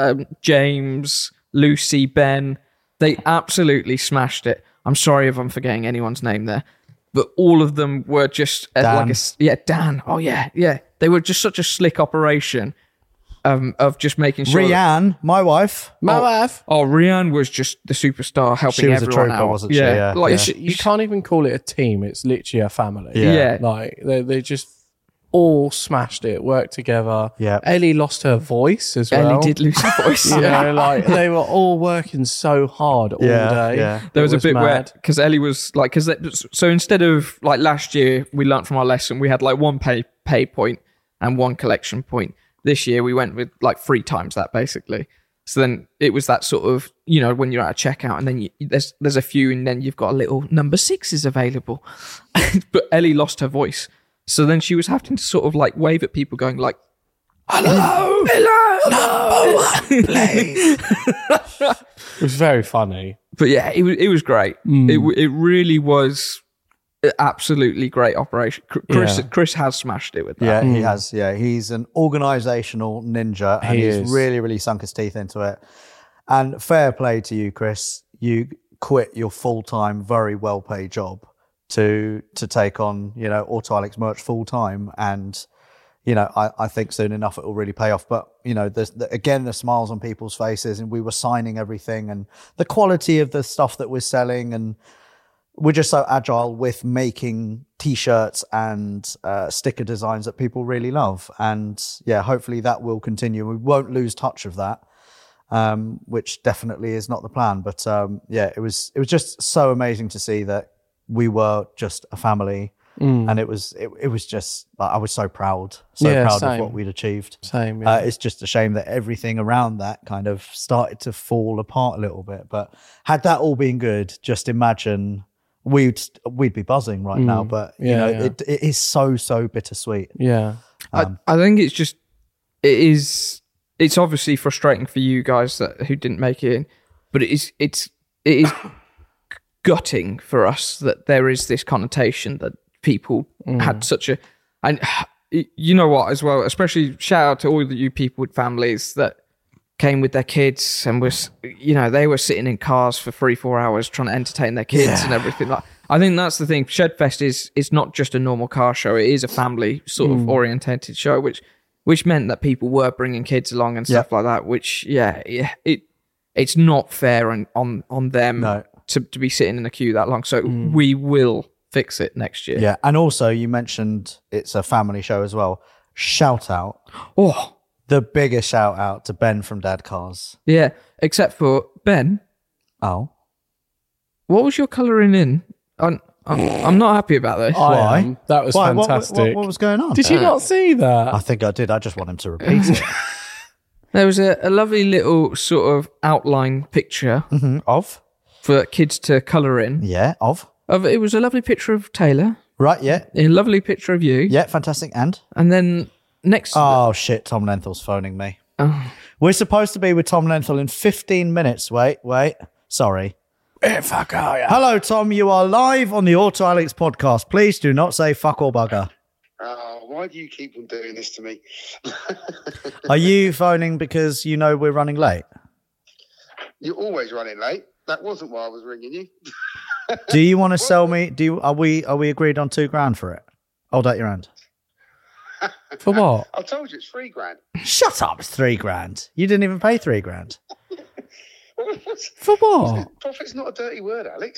James, Lucy, Ben. They absolutely smashed it. I'm sorry if I'm forgetting anyone's name there, but all of them were just Dan. Dan. Oh yeah. They were just such a slick operation of just making sure. Rianne, my wife. Oh, Rianne was just the superstar, helping She was everyone a trooper, out. wasn't she? Yeah. Like You can't even call it a team. It's literally a family. Yeah. Like they just all smashed it, worked together. Yeah. Ellie lost her voice as well. Ellie did lose her voice. Like they were all working so hard all day. Yeah. There was a bit where, mad. because Ellie was like, so instead of like last year, we learnt from our lesson, we had like one pay point and one collection point. This year we went with like 3 times that basically. So then it was that sort of, when you're at a checkout and then there's a few and then you've got a little number 6 is available. But Ellie lost her voice. So then she was having to sort of like wave at people going like, hello, number 1, please. It was very funny. But yeah, it was great. It really was an absolutely great operation. Chris has smashed it with that. Yeah, he has. Yeah, he's an organizational ninja, and he's really, really sunk his teeth into it. And fair play to you, Chris. You quit your full-time, very well-paid job to take on, Auto Alex merch full-time. And, I think soon enough it will really pay off. But, the smiles on people's faces, and we were signing everything, and the quality of the stuff that we're selling, and we're just so agile with making T-shirts and sticker designs that people really love. And yeah, hopefully that will continue. We won't lose touch of that, which definitely is not the plan. But it was just so amazing to see that we were just a family. And it was just like, I was so proud of what we'd achieved. Same. It's just a shame that everything around that kind of started to fall apart a little bit. But had that all been good, just imagine we'd be buzzing right now. But it is so bittersweet. Yeah. I think it's obviously frustrating for you guys who didn't make it in, but it is gutting for us that there is this connotation that people had such a, and you know what as well, especially shout out to all of you people with families that came with their kids and they were sitting in cars for 3-4 hours trying to entertain their kids and everything. Like, I think that's the thing. Shedfest is not just a normal car show. It is a family sort of orientated show, which meant that people were bringing kids along and stuff like that, which it's not fair on them to be sitting in a queue that long. So we will fix it next year. Yeah. And also you mentioned it's a family show as well. Shout out. Oh, the biggest shout out to Ben from Dad Cars. Yeah, except for Ben. Oh, what was your colouring in? I'm not happy about this. Why? That was fantastic. What was going on? Did you not see that? I think I did. I just want him to repeat it. There was a lovely little sort of outline picture Of? for kids to colour in. Yeah, of? It was a lovely picture of Taylor. Right, yeah. A lovely picture of you. Yeah, fantastic. And then next... Oh, shit, Tom Lenthal's phoning me. Oh. We're supposed to be with Tom Lenthal in 15 minutes. Wait. Sorry. Fuck are you? Hello, Tom. You are live on the Auto Alex podcast. Please do not say fuck or bugger. Why do you keep on doing this to me? Are you phoning because you know we're running late? You're always running late. That wasn't why I was ringing you. Do you want to sell me? Are we agreed on $2,000 for it? Hold out your hand. For what? I told you it's $3,000. Shut up! It's $3,000. You didn't even pay $3,000. For what? Profit's not a dirty word, Alex.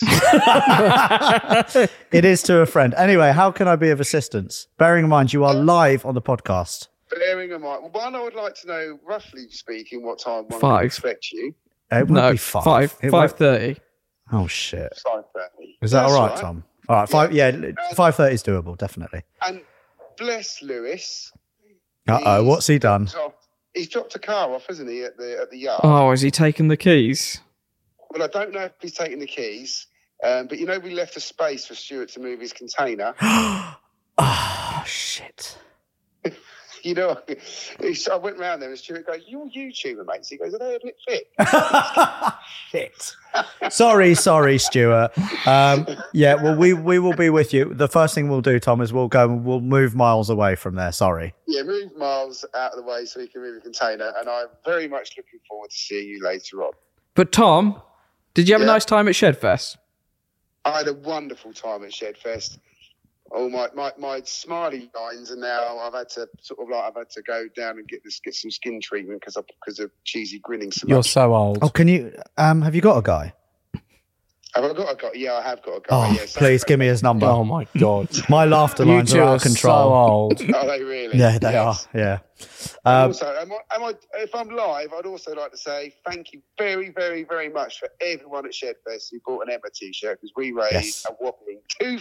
It is to a friend. Anyway, how can I be of assistance? Bearing in mind you are live on the podcast. Bearing in mind, one, I would like to know, roughly speaking, what time one 5. can expect you. It won't be 5. 5:30. Oh, shit. 5:30. Is that That's all right, Tom? All right, 5:30 is doable, definitely. And bless Lewis. Uh-oh, what's he done? He's dropped a car off, hasn't he, at the yard? Oh, has he taken the keys? Well, I don't know if he's taken the keys, but we left a space for Stuart to move his container. Oh, shit. I went round there and Stuart goes, "You're YouTuber, mates." He goes, "Are they a bit fit?" Shit. Sorry, Stuart. Well, we will be with you. The first thing we'll do, Tom, is we'll move Miles away from there. Sorry. Yeah, move Miles out of the way so he can move the container, and I'm very much looking forward to seeing you later on. But Tom, did you have a nice time at Shedfest? I had a wonderful time at Shedfest. Oh, my smiley lines, and now I've had to go down and get some skin treatment because of cheesy grinning so much. You're so old. Oh, can you? Have you got a guy? Have I got a guy? Yeah, I have got a guy. Oh, yes. please give me his number. Oh my God. My laughter lines You two are out are of control. so old. Are they really? Yeah, they Yes. are. Yeah. Also, if I'm live, I'd also like to say thank you very, very, very much for everyone at Shedfest who bought an Emma t-shirt, because we raised a whopping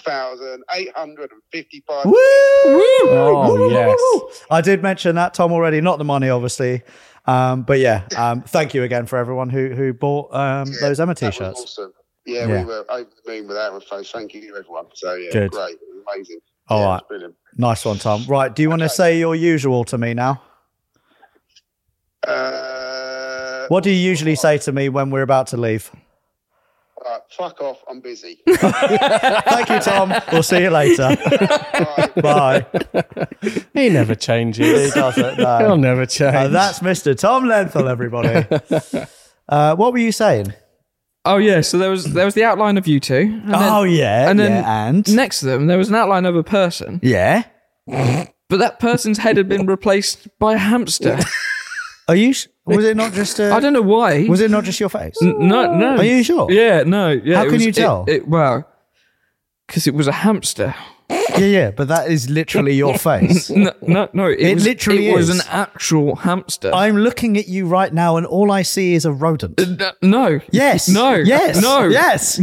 $2,855. Woo! Oh, yes. I did mention that, Tom, already. Not the money, obviously. But yeah, thank you again for everyone who bought those Emma That was t-shirts. awesome. Yeah, we were over the moon with that, folks. Thank you, everyone. So, yeah, Good. great. Amazing. All It right. was brilliant. Nice one, Tom. Right, do you want to say your usual to me now? What do you usually say to me when we're about to leave? Fuck off, I'm busy. Thank you, Tom. We'll see you later. Bye. Bye. He never changes. He doesn't. No. He'll never change. That's Mr. Tom Lenthal, everybody. What were you saying? Oh yeah, so there was the outline of you two. And then, and then and next to them there was an outline of a person, yeah. but that person's head had been replaced by a hamster. Are you? Was it not just? I don't know why. Was it not just your face? No. Are you sure? Yeah, no. Yeah. How can you tell? Well, because it was a hamster. Yeah, but that is literally your face. No. It literally was is. an actual hamster. I'm looking at you right now, and all I see is a rodent. No. Yes. No. Yes. No. Yes.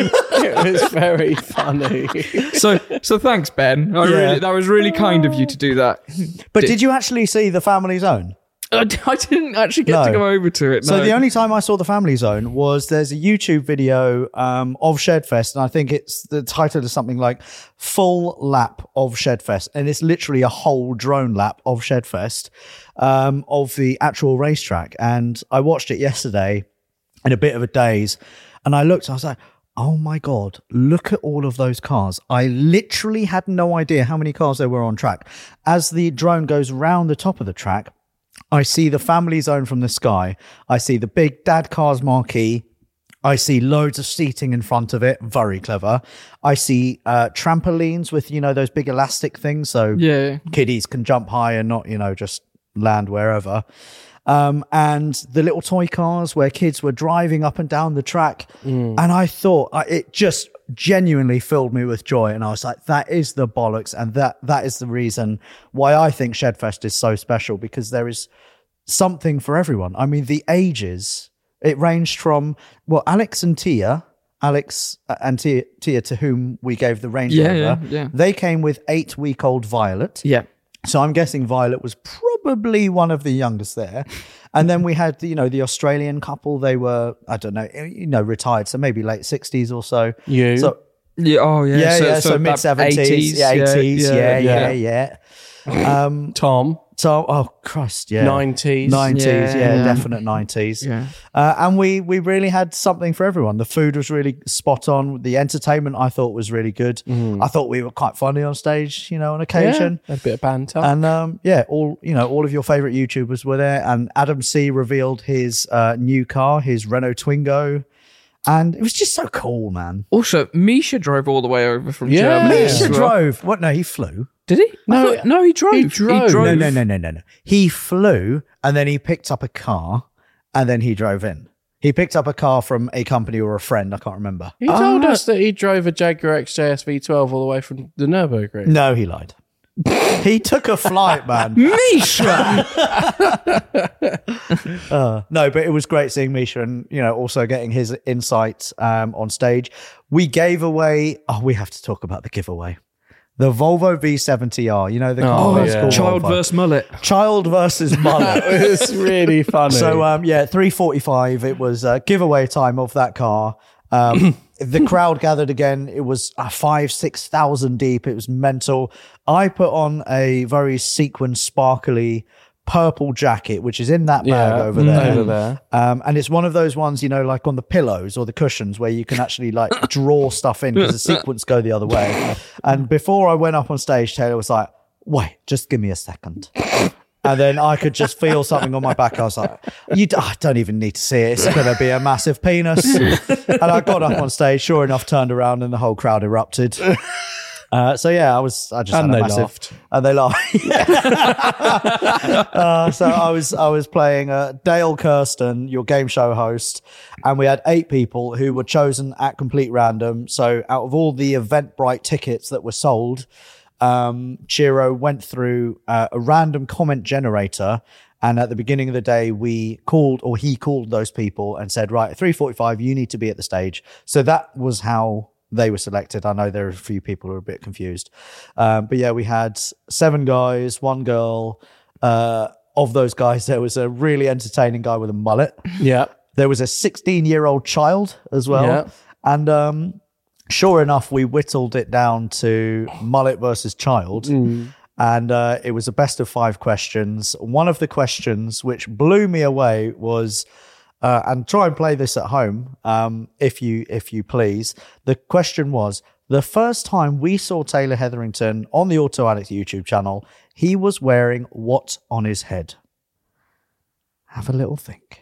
It was very funny. So thanks, Ben. That was really kind of you to do that. But did you actually see The Family Zone? I didn't actually get to go over to it. So no. the only time I saw The Family Zone was there's a YouTube video of Shedfest, and I think it's the title is something like "Full Lap of Shedfest," and it's literally a whole drone lap of Shedfest of the actual racetrack. And I watched it yesterday in a bit of a daze, and I looked, I was like, oh my God, look at all of those cars. I literally had no idea how many cars there were on track. As the drone goes round the top of the track, I see the Family Zone from the sky. I see the big Dad Cars marquee. I see loads of seating in front of it. Very clever. I see trampolines with, those big elastic things. So kiddies can jump high and not, just land wherever. And the little toy cars where kids were driving up and down the track. And I thought it just genuinely filled me with joy. And I was like, that is the bollocks. And that is the reason why I think Shedfest is so special, because there is something for everyone. I mean, the ages, it ranged from, Alex and Tia, to whom we gave the Range Rover. Yeah. They came with 8-week-old Violet. Yeah. So I'm guessing Violet was probably one of the youngest there. And then we had, the Australian couple. They were, I don't know, retired. So maybe late 60s or so. You? So, yeah. Oh, yeah. So mid 70s. 80s. Yeah. Tom. So, oh Christ, yeah. 90s. 90s, Yeah. definite 90s. Yeah. And we really had something for everyone. The food was really spot on. The entertainment I thought was really good. I thought we were quite funny on stage, on occasion. Yeah, a bit of banter. And all of your favorite YouTubers were there. And Adam C revealed his new car, his Renault Twingo. And it was just so cool, man. Also, Misha drove all the way over from Germany. Misha drove. What? No, he flew. Did he? No, he drove. He drove. No. He flew, and then he picked up a car, and then he drove in. He picked up a car from a company or a friend. I can't remember. He told us that he drove a Jaguar XJS V12 all the way from the Nürburgring. No, he lied. He took a flight, man. Misha! No, but it was great seeing Misha and, also getting his insights on stage. We gave away, we have to talk about the giveaway. The Volvo V70R, the car that's called Child Volvo. versus mullet. Child versus mullet. It's really funny. So, 3:45, it was giveaway time of that car. The crowd gathered again. It was 5,000-6,000 deep. It was mental. I put on a very sequined, sparkly purple jacket, which is in that bag over there. And it's one of those ones, like on the pillows or the cushions where you can actually like draw stuff in because the sequins go the other way. And before I went up on stage, Taylor was like, wait, just give me a second. And then I could just feel something on my back. I was like, I don't even need to see it. It's going to be a massive penis. And I got up on stage, sure enough, turned around and the whole crowd erupted. So I just had a massive... laughed. And they laughed. So I was playing Dale Kirsten, your game show host, and we had 8 people who were chosen at complete random. So out of all the Eventbrite tickets that were sold... Chiro went through a random comment generator, and at the beginning of the day he called those people and said, right, at 3:45 you need to be at the stage. So that was how they were selected. I know there are a few people who are a bit confused, but yeah, we had 7 guys, 1 girl. Of those guys, there was a really entertaining guy with a mullet. Yeah, there was a 16-year-old child as well. Yeah. And sure enough, we whittled it down to mullet versus child. And it was a best of 5 questions. One of the questions which blew me away was, and try and play this at home, if you please. The question was, the first time we saw Taylor Hetherington on the Auto Addict YouTube channel, he was wearing what on his head? Have a little think.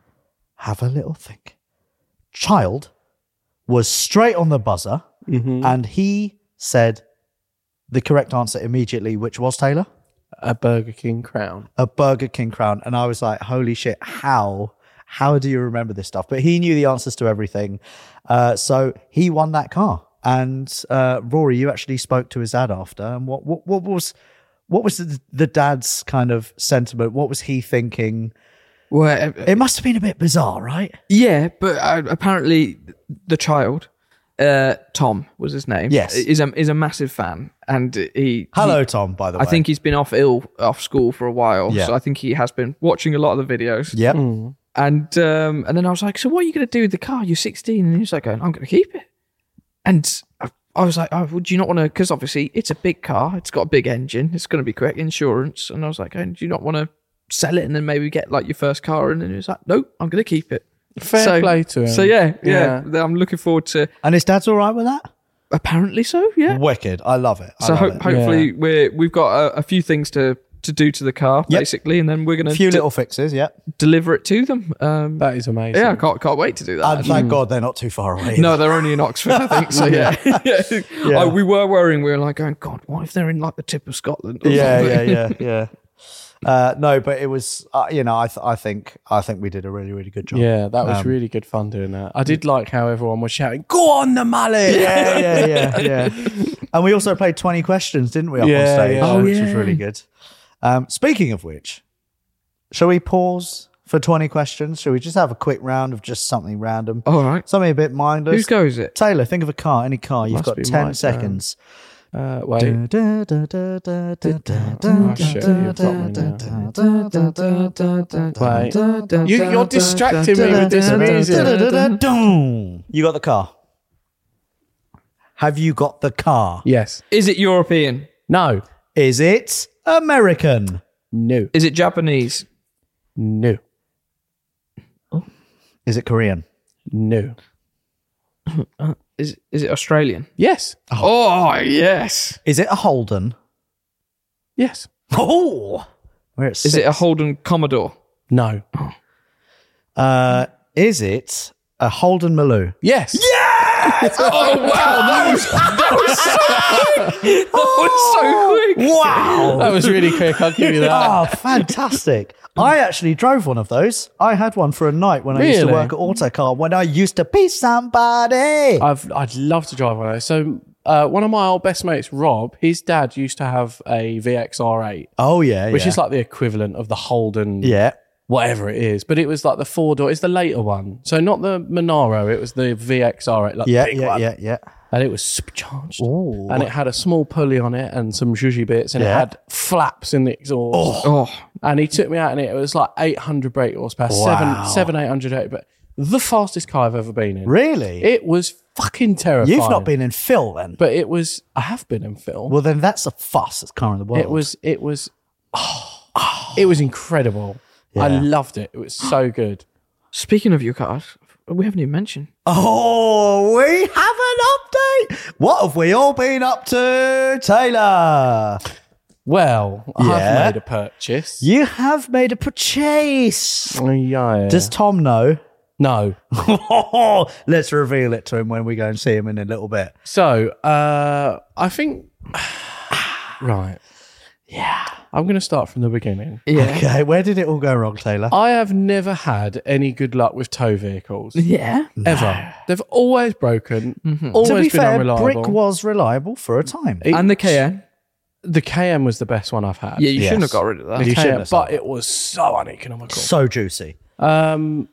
Child was straight on the buzzer, and he said the correct answer immediately, which was, Taylor? A Burger King crown. A Burger King crown. And I was like, holy shit, how do you remember this stuff? But he knew the answers to everything. So he won that car. And Rory, you actually spoke to his dad after. And what was the dad's kind of sentiment? What was he thinking? Well, it must have been a bit bizarre, right? Yeah, but apparently the child, Tom was his name. Yes, is a massive fan, and Hello, Tom. By the way, I think he's been off school for a while, so I think he has been watching a lot of the videos. Yep. And then I was like, so what are you going to do with the car? You're 16, and he's like, I'm going to keep it. And I was like, would you not want to? Because obviously it's a big car, it's got a big engine, it's going to be quick, insurance. And I was like, do you not want to sell it and then maybe get like your first car? And then he was like, no, I'm going to keep it. Fair play to him. So yeah, I'm looking forward to. And his dad's all right with that? Apparently so, yeah. Wicked. I love it. Hopefully we've got a few things to do to the car, basically, and then we're going to... A few little fixes, deliver it to them. That is amazing. Yeah, I can't wait to do that. And thank God they're not too far away. No, they're only in Oxford, I think, so yeah. We were worrying, we were like going, God, what if they're in like the tip of Scotland or something? Yeah. No, but it was, I think we did a really, really good job. Yeah, that was really good fun doing that. I did like how everyone was shouting, "Go on, the mullet!" Yeah. And we also played 20 questions, didn't we, up on stage? Which was really good. Speaking of which, shall we pause for 20 questions? Shall we just have a quick round of just something random? All right. Something a bit mindless. Whose go is it? Taylor, think of a car, any car. You've got 10 seconds. Wait. Oh, shit, you've got me now. Wait. You're distracting me with this music. You got the car. Have you got the car? Yes. Is it European? No. Is it American? No. Is it Japanese? No. Is it Korean? No. Is it Australian? Yes. Oh, yes. Is it a Holden? Yes. Oh, we're at 6. Is it a Holden Commodore? No. Is it a Holden Maloo? Yes. Oh, wow. That was so quick. Wow. That was really quick. I'll give you that. Oh, fantastic. I actually drove one of those. I had one for a night when I used to work at Autocar, when I used to be somebody. I'd love to drive one of those. So one of my old best mates, Rob, his dad used to have a VXR8. Oh, yeah. Which is like the equivalent of the Holden, whatever it is. But it was like the 4-door. It's the later one. So not the Monaro. It was the VXR8, like the big one. Yeah. And it was supercharged. Ooh. And it had a small pulley on it and some zhuzhi bits. And it had flaps in the exhaust. And he took me out in it. It was like 800 brake horsepower. Wow. 800. But the fastest car I've ever been in. Really? It was fucking terrifying. You've not been in Phil then? But it was... I have been in Phil. Well, then that's the fastest car in the world. It was incredible. Yeah. I loved it. It was so good. Speaking of your cars, we haven't even mentioned. Oh, we have an update. What have we all been up to, Taylor? Well, I've made a purchase. You have made a purchase. Yeah. Does Tom know? No. Let's reveal it to him when we go and see him in a little bit. So, I think... right. Yeah. I'm going to start from the beginning. Yeah. Okay, where did it all go wrong, Taylor? I have never had any good luck with tow vehicles. Yeah. Ever. They've always broken. Always To be been fair, unreliable. Brick was reliable for a time. And the KN. The KM was the best one I've had. Yeah, you Yes. shouldn't have got rid of that. You shouldn't KM, have said but that. it was so uneconomical. So juicy. The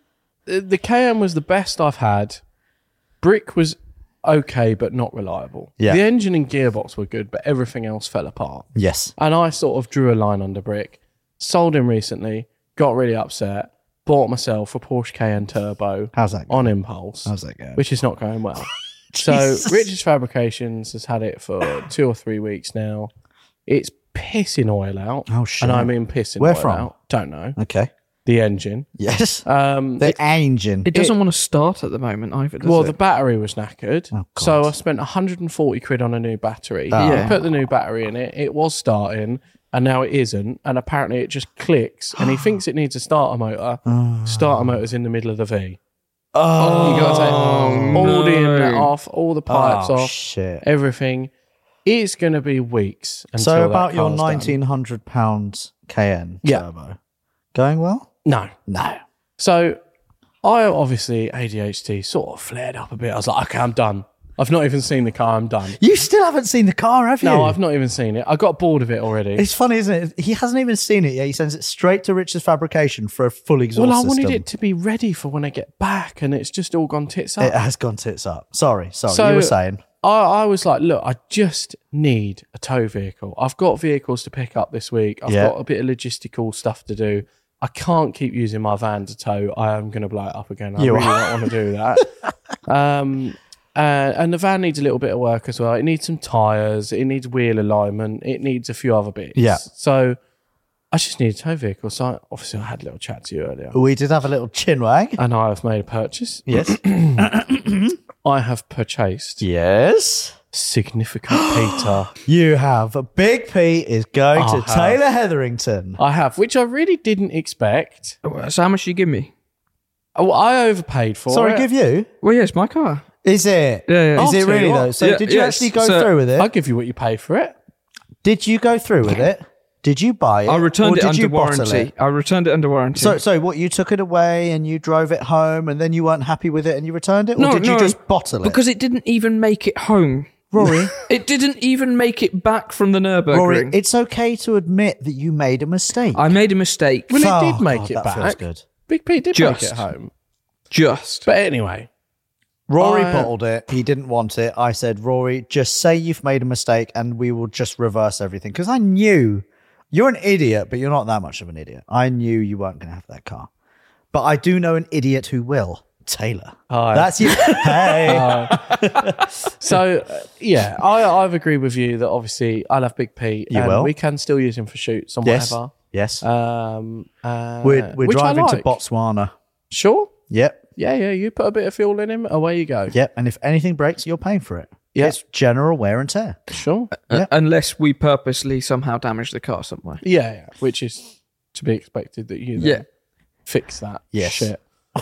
KM was the best I've had. Brick was okay, but not reliable. Yeah. The engine and gearbox were good, but everything else fell apart. Yes. And I sort of drew a line under Brick. Sold him recently, got really upset, bought myself a Porsche Cayenne Turbo. How's that going? On impulse. How's that going? Which is not going well. So Jesus. Rich's Fabrications has had it for 2 or 3 weeks now. It's pissing oil out. Oh, shit. And I mean pissing Where oil from? out. Don't know. Okay. The engine. Yes. The engine. It doesn't want to start at the moment either, does Well, it? the battery was knackered. Oh, God. So I spent 140 quid on a new battery. Yeah. I put the new battery in it. It was starting, and now it isn't. And apparently it just clicks, and he thinks it needs a starter motor. Starter motor's in the middle of the V. Oh, You got to take all the inlet no. off, all the pipes off, shit. everything. It's going to be weeks until So that about your car's done. £1,900 Cayenne Yeah. Turbo. Going well? No. No. So I obviously, ADHD, sort of flared up a bit. I was like, okay, I'm done. I've not even seen the car. I'm done. You still haven't seen the car, have you? No, I've not even seen it. I got bored of it already. It's funny, isn't it? He hasn't even seen it yet. He sends it straight to Rich's Fabrication for a full exhaust Well, I system. wanted it to be ready for when I get back, and it's just all gone tits up. It has gone tits up. Sorry. So- you were saying. I was like, look, I just need a tow vehicle. I've got vehicles to pick up this week. I've Yeah. got a bit of logistical stuff to do. I can't keep using my van to tow. I am going to blow it up again. I You really are. don't want to do that. And the van needs a little bit of work as well. It needs some tyres. It needs wheel alignment. It needs a few other bits. Yeah. So I just need a tow vehicle. So obviously I had a little chat to you earlier. We did have a little chin wag. And I have made a purchase. Yes. I have purchased Yes. Significant Peter. You have. Big P is going to have. Taylor Hetherington. I have, which I really didn't expect. So how much do you give me? Oh, I overpaid for Sorry, it. give you? Well, yeah, it's my car. Is it? Yeah, yeah. Is I'll it tell you really what. though? So Yeah, did you yes. actually go So- through with it? I'll give you what you pay for it. Did you go through with it? Did you buy it? I returned or it did under you bottle warranty. it? I returned it under warranty. So what? You took it away and you drove it home, and then you weren't happy with it and you returned it, or did you just bottle it? Because it didn't even make it home. Rory, It didn't even make it back from the Nürburgring. Rory, it's okay to admit that you made a mistake. I made a mistake. Well, Oh, it did make God, it that back. feels good. Big P did Just. make it home. Just. But anyway, Rory I- bottled it. He didn't want it. I said, Rory, just say you've made a mistake and we will just reverse everything. Because I knew you're an idiot, but you're not that much of an idiot. I knew you weren't going to have that car. But I do know an idiot who will. Taylor. Hi. That's you. Hey. so yeah, I've agreed with you that obviously I'll have Big P. You and will. we can still use him for shoots and Yes. whatever. Yes. We're We're driving to Botswana. Sure. Yep. Yeah. You put a bit of fuel in him, away you go. Yep. And if anything breaks, you're paying for it. Yeah. It's general wear and tear. Sure. Yeah. Unless we purposely somehow damage the car somewhere. Yeah. Which is to be expected that you then Yeah. fix that Yes. shit.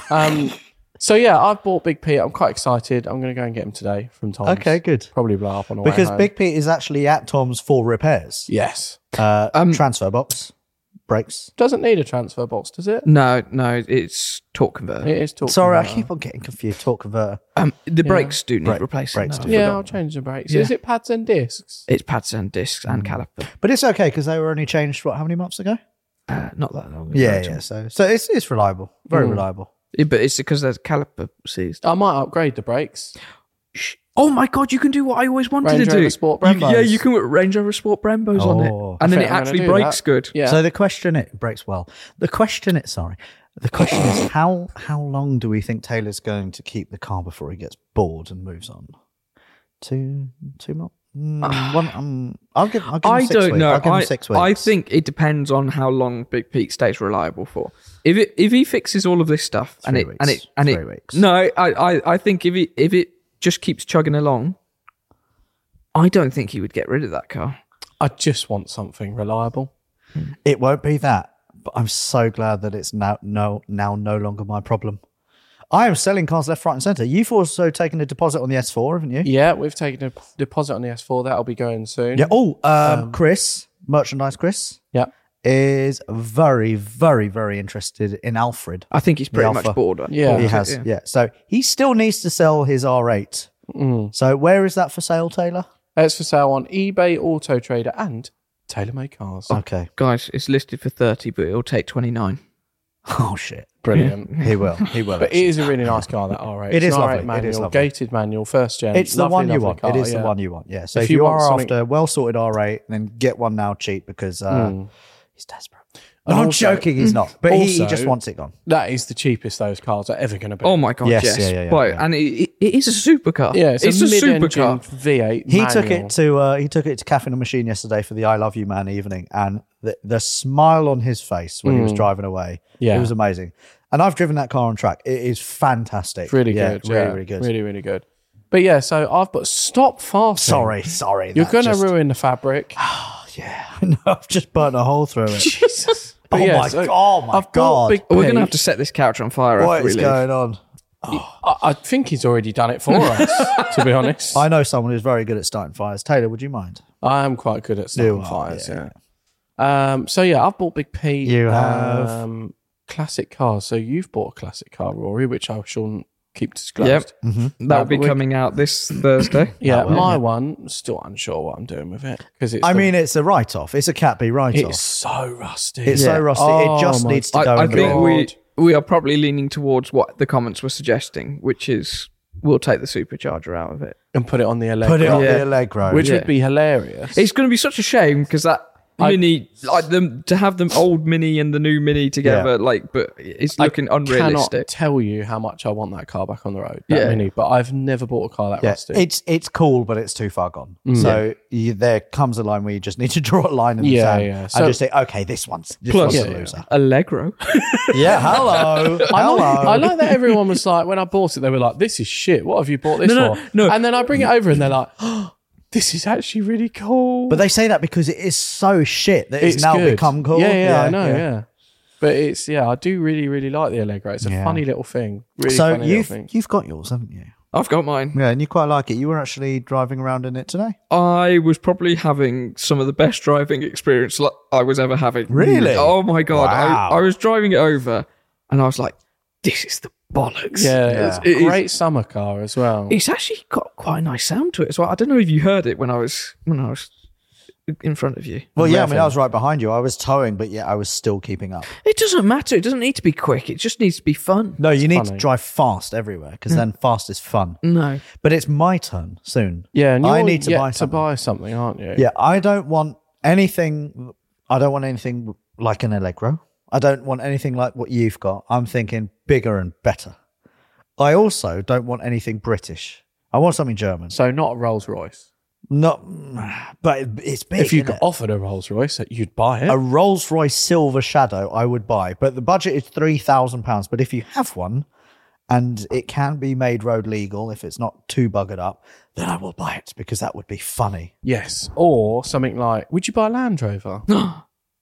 So yeah, I've bought Big P. I'm quite excited. I'm going to go and get him today from Tom's. Okay, good. Probably blow up on the way Because home. Big Pete is actually at Tom's for repairs. Yes. Transfer box, Brakes. Doesn't need a transfer box, does it? No, it's torque converter. It is torque Sorry, converter. I keep on getting confused. Torque converter. The brakes do need Brake- replacing. brakes though. do. Yeah, I'll change the brakes. Yeah. Is it pads and discs? It's pads and discs and caliper. But it's okay because they were only changed, how many months ago? Not that long ago. Yeah. So it's reliable. Very reliable. Yeah, but it's because there's caliper seized. I might upgrade the brakes. Oh my god, you can do what I always wanted Range to do. Rover Sport You- Brembos. yeah, you can put Range Rover Sport Brembos on it, Oh. and then I it think I'm actually gonna do brakes that. good. Yeah. So the question it breaks well. The question is how long do we think Taylor's going to keep the car before he gets bored and moves on? Two months. I'll give him I 6 don't weeks. know. I'll give him 6 weeks. I think it depends on how long Big Pete stays reliable for. If he fixes all of this stuff and 3 it weeks. and it and 3 it weeks. no, I think if it just keeps chugging along, I don't think he would get rid of that car. I just want something reliable. It won't be that, but I'm so glad that it's now no longer my problem. I am selling cars left, right, and centre. You've also taken a deposit on the S4, haven't you? Yeah, we've taken a deposit on the S4. That'll be going soon. Yeah. Oh, Chris, merchandise Chris, Yeah. is very, very, very interested in Alfred. I think he's pretty Alpha. much bored. Yeah. He has, yeah. So he still needs to sell his R8. So where is that for sale, Taylor? It's for sale on eBay, Auto Trader, and TaylorMade Cars. Okay. Guys, it's listed for 30, but it'll take 29. Oh shit. Brilliant. He will. He will. But it is a really nice car, that R8. It is It's an lovely. R8 It manual, is lovely. gated manual, first gen. It's the Lovely, one you lovely want. car, It is yeah. the one you want. Yeah. So If if you you want are something- after a well sorted R8, then get one now cheap because he's desperate. And I'm also- joking. He's not. But he also- just wants it gone. That is the cheapest those cars are ever going to be. Oh my god, Yes, yes. yeah. Right, and it is a supercar. Yeah, it's a supercar. mid-engine V8 He manual. took it to Cafe and Machine yesterday for the I Love You Man evening, and the smile on his face when he was driving away, Yeah. it was amazing. And I've driven that car on track. It is fantastic. It's really Yeah, good. really, yeah. really good. Really, really good. But yeah, so I've got stop fasting. Sorry. You're that going to just- ruin the fabric. Yeah, no, I've just burnt a hole through it. Jesus. Oh my I've bought God. Big We're P. going to have to set this couch on fire What after we is leave. going on? I think he's already done it for us, to be honest. I know someone who's very good at starting fires. Taylor, would you mind? I am quite good at starting You are, fires, yeah. So yeah, I've bought Big P. You have. Classic cars. So you've bought a classic car, Rory, which I shall keep disclosed. Yep. That'll be coming out this Thursday. Yeah, my one, still unsure what I'm doing with it. Because it's It's a write-off. It's a Cat B write-off. it's so rusty. It's so rusty. Oh it just my needs to go I in the think bin. we are probably leaning towards what the comments were suggesting, which is we'll take the supercharger out of it. and put it on the Allegro. Put it on Yeah. the Allegro. which Yeah. would be hilarious. It's going to be such a shame because that Mini, like them to have them old Mini and the new Mini together, but it's looking I unrealistic. cannot tell you how much I want that car back on the road. That Yeah. Mini, but I've never bought a car that Yeah, rusty. it's cool, but it's too far gone. So there comes a line where you just need to draw a line in the Yeah, sand yeah. and So- just say, okay, this one's Plus, a loser. Allegro. Yeah, hello, hello. I like that everyone was like, when I bought it, they were like, "This is shit. What have you bought this No, for?" no. And then I bring it over, and they're like, "Oh, this is actually really cool." But they say that because it is so shit that it's now good. become cool. Yeah, I know. Yeah. But I do really, really like the Allegro. It's a Yeah. funny little thing. Really So funny little thing. you've got yours, haven't you? I've got mine. Yeah, and you quite like it. You were actually driving around in it today. I was probably having some of the best driving experience I was ever having. Really? Oh my god! Wow. I was driving it over, and I was like, "This is the bollocks." Yeah, It it's is- a great summer car as well. It's actually got quite a nice sound to it as well. I don't know if you heard it when I was in front of you. Well, yeah, I mean, Revving. I was right behind you. I was towing, but yeah, I was still keeping up. It doesn't matter. It doesn't need to be quick. It just needs to be fun. No, you need to funny. drive fast everywhere because then fast is fun. No. But it's my turn soon. Yeah, and I you're need to yet buy to something. buy something, aren't you? Yeah, I don't want anything. I don't want anything like an Allegro. I don't want anything like what you've got. I'm thinking bigger and better. I also don't want anything British. I want something German. So not a Rolls Royce. Not, but it's big. If you innit? got offered a Rolls Royce, you'd buy it. A Rolls Royce Silver Shadow, I would buy, but the budget is £3,000. But if you have one, and it can be made road legal if it's not too buggered up, then I will buy it because that would be funny. Yes. Or something like, would you buy a Land Rover?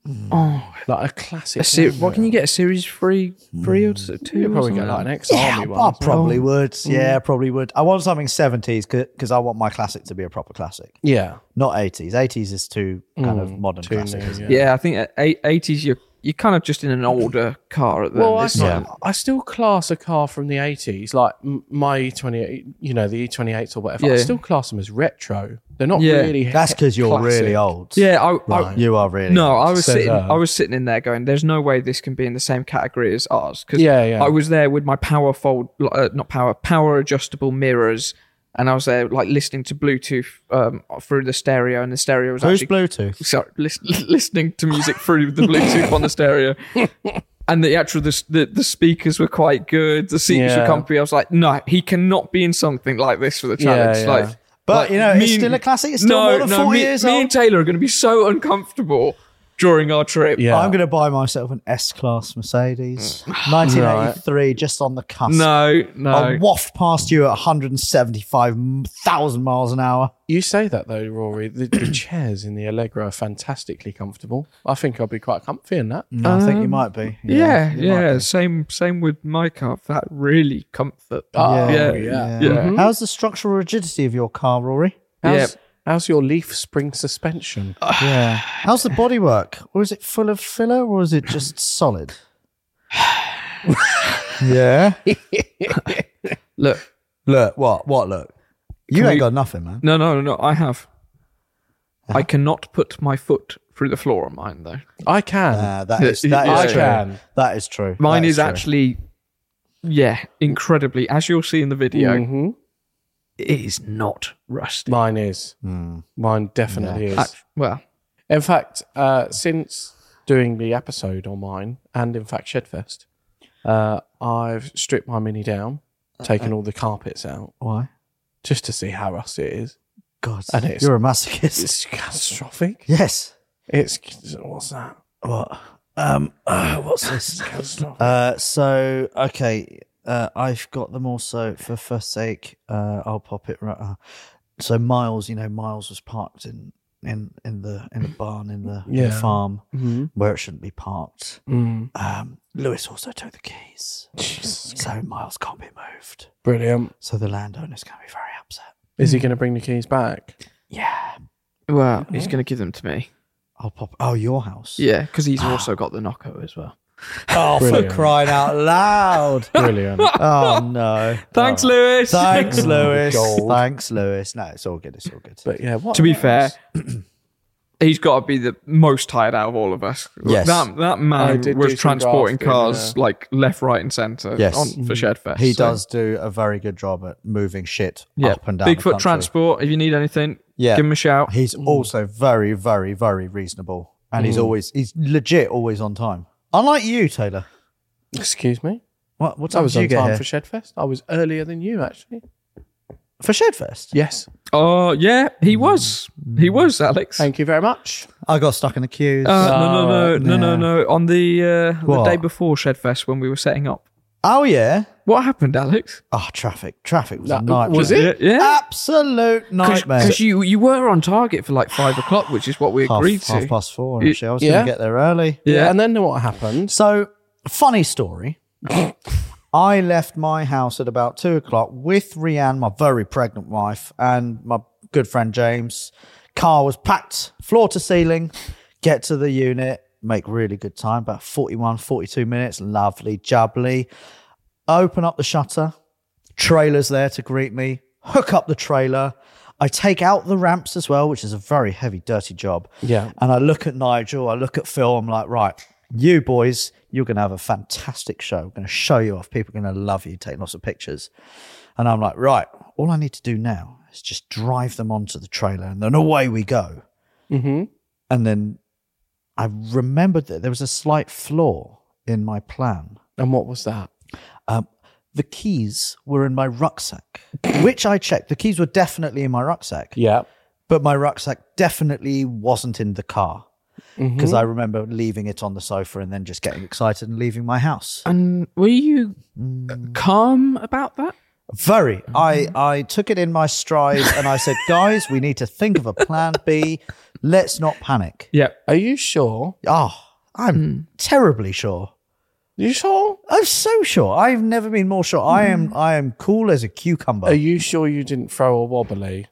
Oh, like a classic. what can you get? A Series 3 or 2? You probably get like an ex-army one. I probably would. Yeah, probably would. I want something 70s because I want my classic to be a proper classic. Yeah. Not 80s. 80s is too kind of modern classic, new, isn't it? Yeah, I think at 80s you're kind of just in an older car at the Well, end. I still class a car from the 80s, like my E28, the E28s or whatever. I Yeah. still class them as retro. They're not Yeah. really. That's because you're classic. really old. Yeah, You are really No, old. I was So, sitting in there going, "There's no way this can be in the same category as ours." Because Yeah. I was there with my power adjustable mirrors, and I was there like listening to Bluetooth through the stereo, and the stereo was Who's actually Bluetooth? sorry, listening to music through the Bluetooth on the stereo. And the speakers were quite good. The seats were Yeah. comfy. I was like, no, he cannot be in something like this for the challenge. yeah. Like, But, like, it's still a classic. It's still more than 40 years me old. and Taylor are going to be so uncomfortable during our trip. Yeah. I'm going to buy myself an S-Class Mercedes. 1983, just on the cusp. No. I'll waft past you at 175,000 miles an hour. You say that though, Rory. The chairs in the Allegra are fantastically comfortable. I think I'll be quite comfy in that. I think you might be. Yeah. you might be. Same with my car. That really comfort. Oh, yeah. yeah. How's the structural rigidity of your car, Rory? How's your leaf spring suspension? Yeah. How's the bodywork? Or is it full of filler or is it just solid? Yeah. Look. Look, what look? You ain't got nothing, man. No. I have. I cannot put my foot through the floor on mine though. I can. That is I true. can. That is true. Mine That is true. actually, incredibly. As you'll see in the video, Mhm. it is not rusty. Mine is. Mine definitely is. Well, In fact, since doing the episode on mine, and in fact Shedfest, I've stripped my Mini down, taken all the carpets out, Why? just to see how rusty it is. God, And it's- you're a masochist. It's catastrophic. Yes. What's that? What? What's this? Catastrophic. I've got them also for first sake. I'll pop it right. So Miles was parked in the barn in the farm where it shouldn't be parked. Lewis also took the keys, so Miles can't be moved. Brilliant. So the landowner's going to be very upset. Is he going to bring the keys back? Yeah, well, he's going to give them to me. I'll pop. Oh, your house. Yeah, because he's also got the Nocco as well. Oh, Brilliant. for crying out loud! Brilliant. Oh no. Thanks, Lewis. Thanks, Lewis. Gold. Thanks, Lewis. No, it's all good. It's all good. But yeah, what? To be fair, he's got to be the most tired out of all of us. Yes. That I man did was do some transporting grafting, cars like left, right, and centre Yes. for Shedfest. He so- does do a very good job at moving shit Yeah, up and down the Bigfoot country. Transport. If you need anything, Yeah. give him a shout. He's also very, very, very reasonable, and he's legit always on time. Unlike you, Taylor. Excuse me? What I time was did you on get time here? for Shedfest. I was earlier than you, actually. For Shedfest? Yes. Oh yeah, he was. He was, Alex. Thank you very much. I got stuck in the queues. No. yeah. On the What? day before Shedfest when we were setting up, Oh yeah. what happened, Alex? Oh, traffic was a No, nightmare. was it? Yeah. Absolute nightmare. Because you were on target for like 5 o'clock, which is what we agreed to. half past 4. Actually, I was Yeah. going to get there early. Yeah. And then what happened? So, funny story. I left my house at about 2 o'clock with Rianne, my very pregnant wife, and my good friend James. Car was packed floor to ceiling. Get to the unit, make really good time, about 41, 42 minutes. Lovely, jubbly. Open up the shutter. Trailer's there to greet me. Hook up the trailer. I take out the ramps as well, which is a very heavy, dirty job. Yeah. And I look at Nigel, I look at Phil, I'm like, right, you boys, you're going to have a fantastic show. I'm going to show you off. People are going to love you, take lots of pictures. And I'm like, right, all I need to do now is just drive them onto the trailer and then away we go. Mm-hmm. And then I remembered that there was a slight flaw in my plan. And what was that? The keys were in my rucksack, which I checked. The keys were definitely in my rucksack, Yeah. but my rucksack definitely wasn't in the car. Because I remember leaving it on the sofa and then just getting excited and leaving my house. And were you calm about that? Very. I took it in my stride and I said, guys, we need to think of a plan B. Let's not panic. Yeah. Are you sure? Oh, I'm terribly sure. You sure? I'm so sure. I've never been more sure. I am cool as a cucumber. Are you sure you didn't throw a wobbly?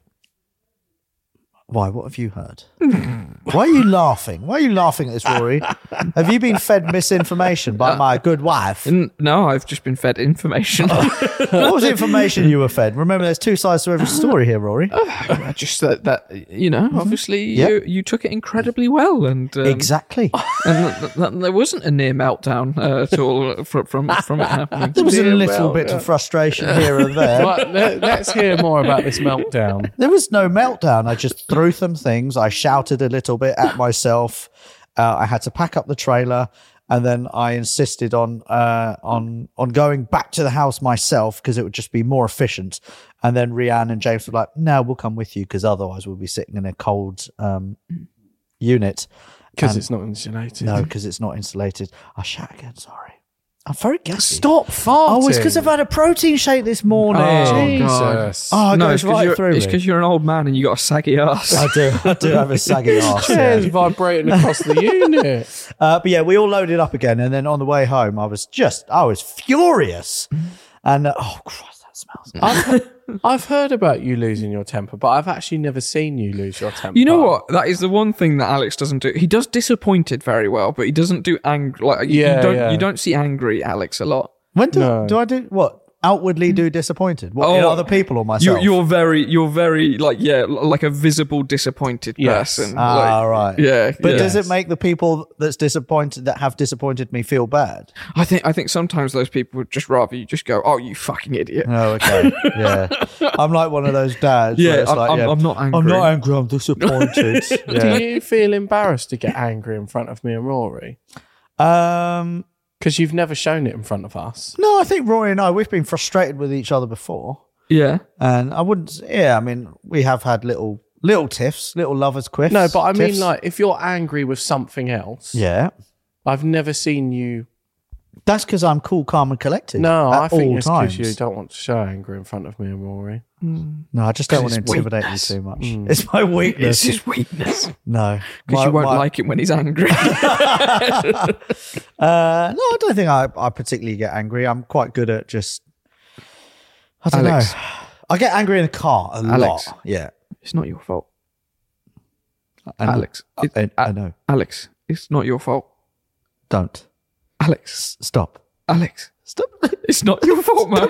Why? What have you heard? Why are you laughing? Why are you laughing at this, Rory? Have you been fed misinformation by my good wife? No, I've just been fed information. What was the information you were fed? Remember, there's two sides to every story here, Rory. I just that obviously Yep. you took it incredibly well, and Exactly. and there wasn't a near meltdown at all from it happening. There was a Yeah, little well, bit yeah. of frustration here and there. Right, let's hear more about this meltdown. There was no meltdown. I just threw some things. I shouted a little bit at myself. I had to pack up the trailer, and then I insisted on going back to the house myself because it would just be more efficient. And then Rianne and James were like, "No, we'll come with you because otherwise we'll be sitting in a cold unit." Because it's not insulated. No, because it's not insulated. I shout again. Sorry. I'm very gassy. Stop farting. Oh, it's because I've had a protein shake this morning. Oh, God. Jesus. Oh, it No, goes right through it's me. because you're an old man and you got a saggy ass. I do have a saggy arse. Chairs Yeah. vibrating across the unit. But yeah, we all loaded up again, and then on the way home, I was furious, and oh Christ, that smells. I've heard about you losing your temper, but I've actually never seen you lose your temper. You know what? That is the one thing that Alex doesn't do. He does disappointed very well, but he doesn't do angry. Like you don't see angry Alex a lot. When do No. I do what? Outwardly do disappointed? What, in Oh, other people or myself? You're very like a visible disappointed Yes. person. right. Yeah, But yeah. does it make the people that have disappointed me feel bad? I think sometimes those people would just rather you just go, "Oh, you fucking idiot." Oh, okay. Yeah. I'm like one of those dads. where Yeah, it's I'm not angry. I'm not angry. I'm disappointed. Yeah. Do you feel embarrassed to get angry in front of me and Rory? Because you've never shown it in front of us. No, I think Rory and I, we've been frustrated with each other before. Yeah. And I wouldn't, I mean, we have had little tiffs, little lovers' quiffs. No, but I mean, tiffs. like, if you're angry with something else, Yeah. I've never seen you. That's because I'm cool, calm, and collected. No, at I think all it's times. because you don't want to show anger in front of me and Rory. No, I just don't want to it's intimidate weakness. you too much. It's my weakness. It's his weakness. No. Because you won't like it when he's angry. No, I don't think I particularly get angry. I'm quite good at just, I don't Alex. know. I get angry in the car a Alex. lot. Yeah. It's not your fault. And Alex. I know. Alex, it's not your fault. Don't. Alex. Stop. Alex. Stop. It's not your fault, man.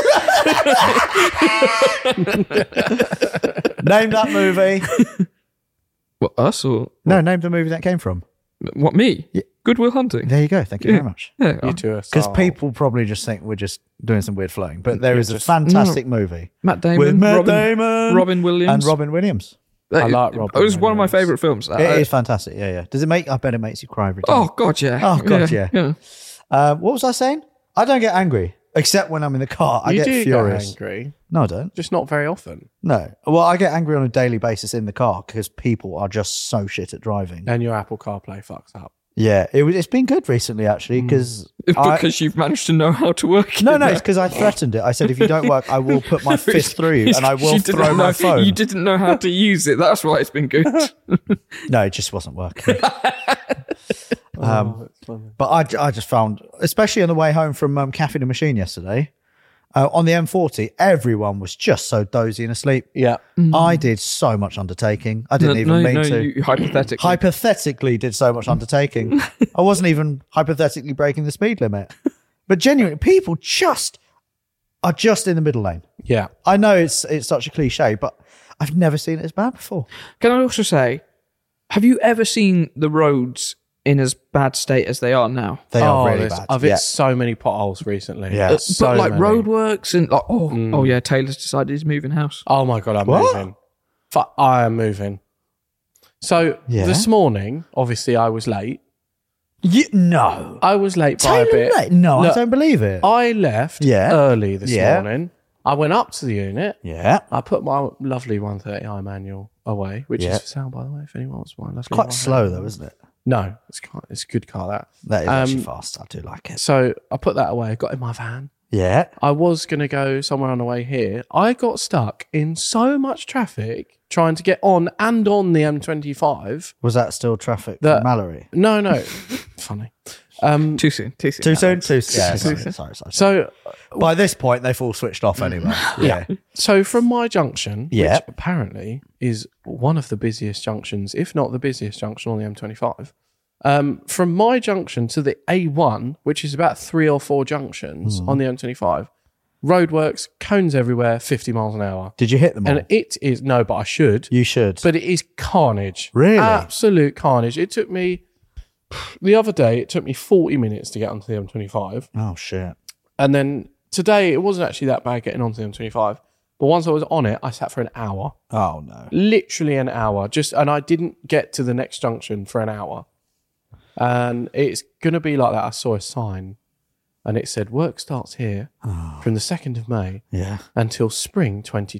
Name that movie. What, us or No, name the movie that came from. what, me? Good Will Hunting. There you go. Thank you very much. Yeah. You two are Because so- people probably just think we're just doing some weird flowing, but there is a fantastic movie Matt Damon. with Matt Robin, Damon, Robin Williams. and Robin Williams. I like Robin It was one of my Williams. favourite films. It is fantastic. Yeah. Does it make? I bet it makes you cry every time. Oh, God, yeah. Oh, God, yeah. yeah. What was I saying? I don't get angry except when I'm in the car. I You get do furious. get angry, No, I don't. just not very often. No. Well, I get angry on a daily basis in the car because people are just so shit at driving. And your Apple CarPlay fucks up. Yeah, it's been good recently actually because Because you've managed to know how to work. no, it. it's because I threatened it. I said if you don't work, I will put my fist through you It's and I 'cause will you didn't throw my know- phone. You didn't know how to use it. That's why it's been good. No, it just wasn't working. That's funny. But I just found, especially on the way home from Cafe the Machine yesterday, on the M40, everyone was just so dozy and asleep. Yeah. I did so much undertaking. I didn't even mean to. You hypothetically. Hypothetically did so much undertaking. I wasn't even hypothetically breaking the speed limit. But genuinely, people are just in the middle lane. Yeah. I know it's such a cliche, but I've never seen it as bad before. Can I also say, have you ever seen the roads in as bad state as they are now? They are really there's- bad. I've hit so many potholes recently. Yeah. So but like many. roadworks and like, oh yeah, Taylor's decided he's moving house. Oh my God, I'm What? moving. I am moving. So Yeah? this morning, obviously, I was late. No. I was late by a Taylor bit. Lake? No, Look, I don't believe it. I left Yeah. early this Yeah. morning. I went up to the unit. Yeah. I put my lovely 130i manual away, which Yeah. is for sale, by the way, if anyone wants one. Lovely Quite 130i. slow though, isn't it? No, it's a good car, that. That is actually fast. I do like it. So I put that away, got in my van, Yeah. I was going to go somewhere on the way here. I got stuck in so much traffic trying to get on and on the M25. Was that still traffic That- for Mallory? No. Funny. Too soon. Too soon? Too soon. Yeah, soon. sorry. So, By this point, they've all switched off anyway. Yeah. so from my junction, Yeah. which apparently is one of the busiest junctions, if not the busiest junction on the M25, from my junction to the A1, which is about 3 or 4 junctions on the M25, roadworks, cones everywhere, 50 miles an hour. Did you hit them all? And it is, no, but I should. You should. But it is carnage. Really? Absolute carnage. It took me, the other day, it took me 40 minutes to get onto the M25. Oh, shit. And then today, it wasn't actually that bad getting onto the M25. But once I was on it, I sat for an hour. Oh, no. Literally an hour. And I didn't get to the next junction for an hour. And it's going to be like that. I saw a sign and it said, work starts here from the 2nd of May Yeah. until spring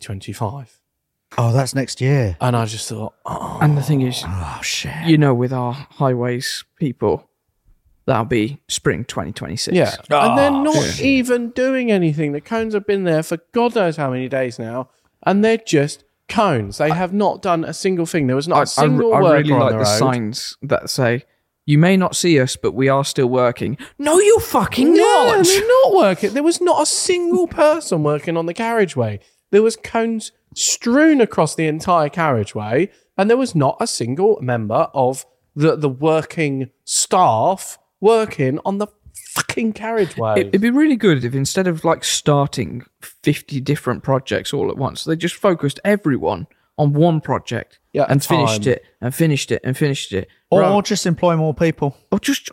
2025. Oh, that's next year. And I just thought, oh, And the thing is, Oh, shit. you know, with our highways people, that'll be spring 2026. yeah. And they're not shit. even doing anything. The cones have been there for God knows how many days now. And they're just cones. They have not done a single thing. There was not a single I worker really on like the the road. signs that say, you may not see us, but we are still working. No, you fucking Yeah, not. they're not working. There was not a single person working on the carriageway. There was cones strewn across the entire carriageway, and there was not a single member of the working staff working on the fucking carriageway. It'd be really good if instead of like starting 50 different projects all at once, they just focused everyone on one project and finished it and finished it and finished it. Or just employ more people. Or just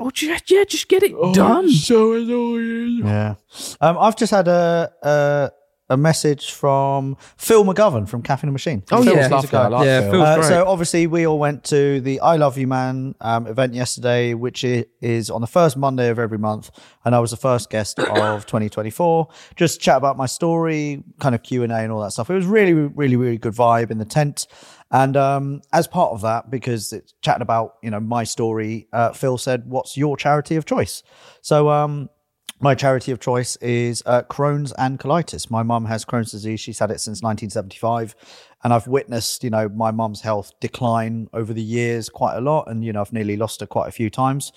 get it done. So annoying. Yeah. I've just had a message from Phil McGovern from Caffeine and Machine. Oh, Phil's yeah. lovely. I like Yeah, Phil. Phil's great. So obviously we all went to the I Love You Man event yesterday, which is on the first Monday of every month, and I was the first guest of 2024. Just chat about my story, kind of Q&A and all that stuff. It was really, really, really good vibe in the tent. And as part of that, because it's chatting about my story, Phil said, "What's your charity of choice?" So my charity of choice is Crohn's and colitis. My mum has Crohn's disease. She's had it since 1975. And I've witnessed, my mum's health decline over the years quite a lot. And, I've nearly lost her quite a few times.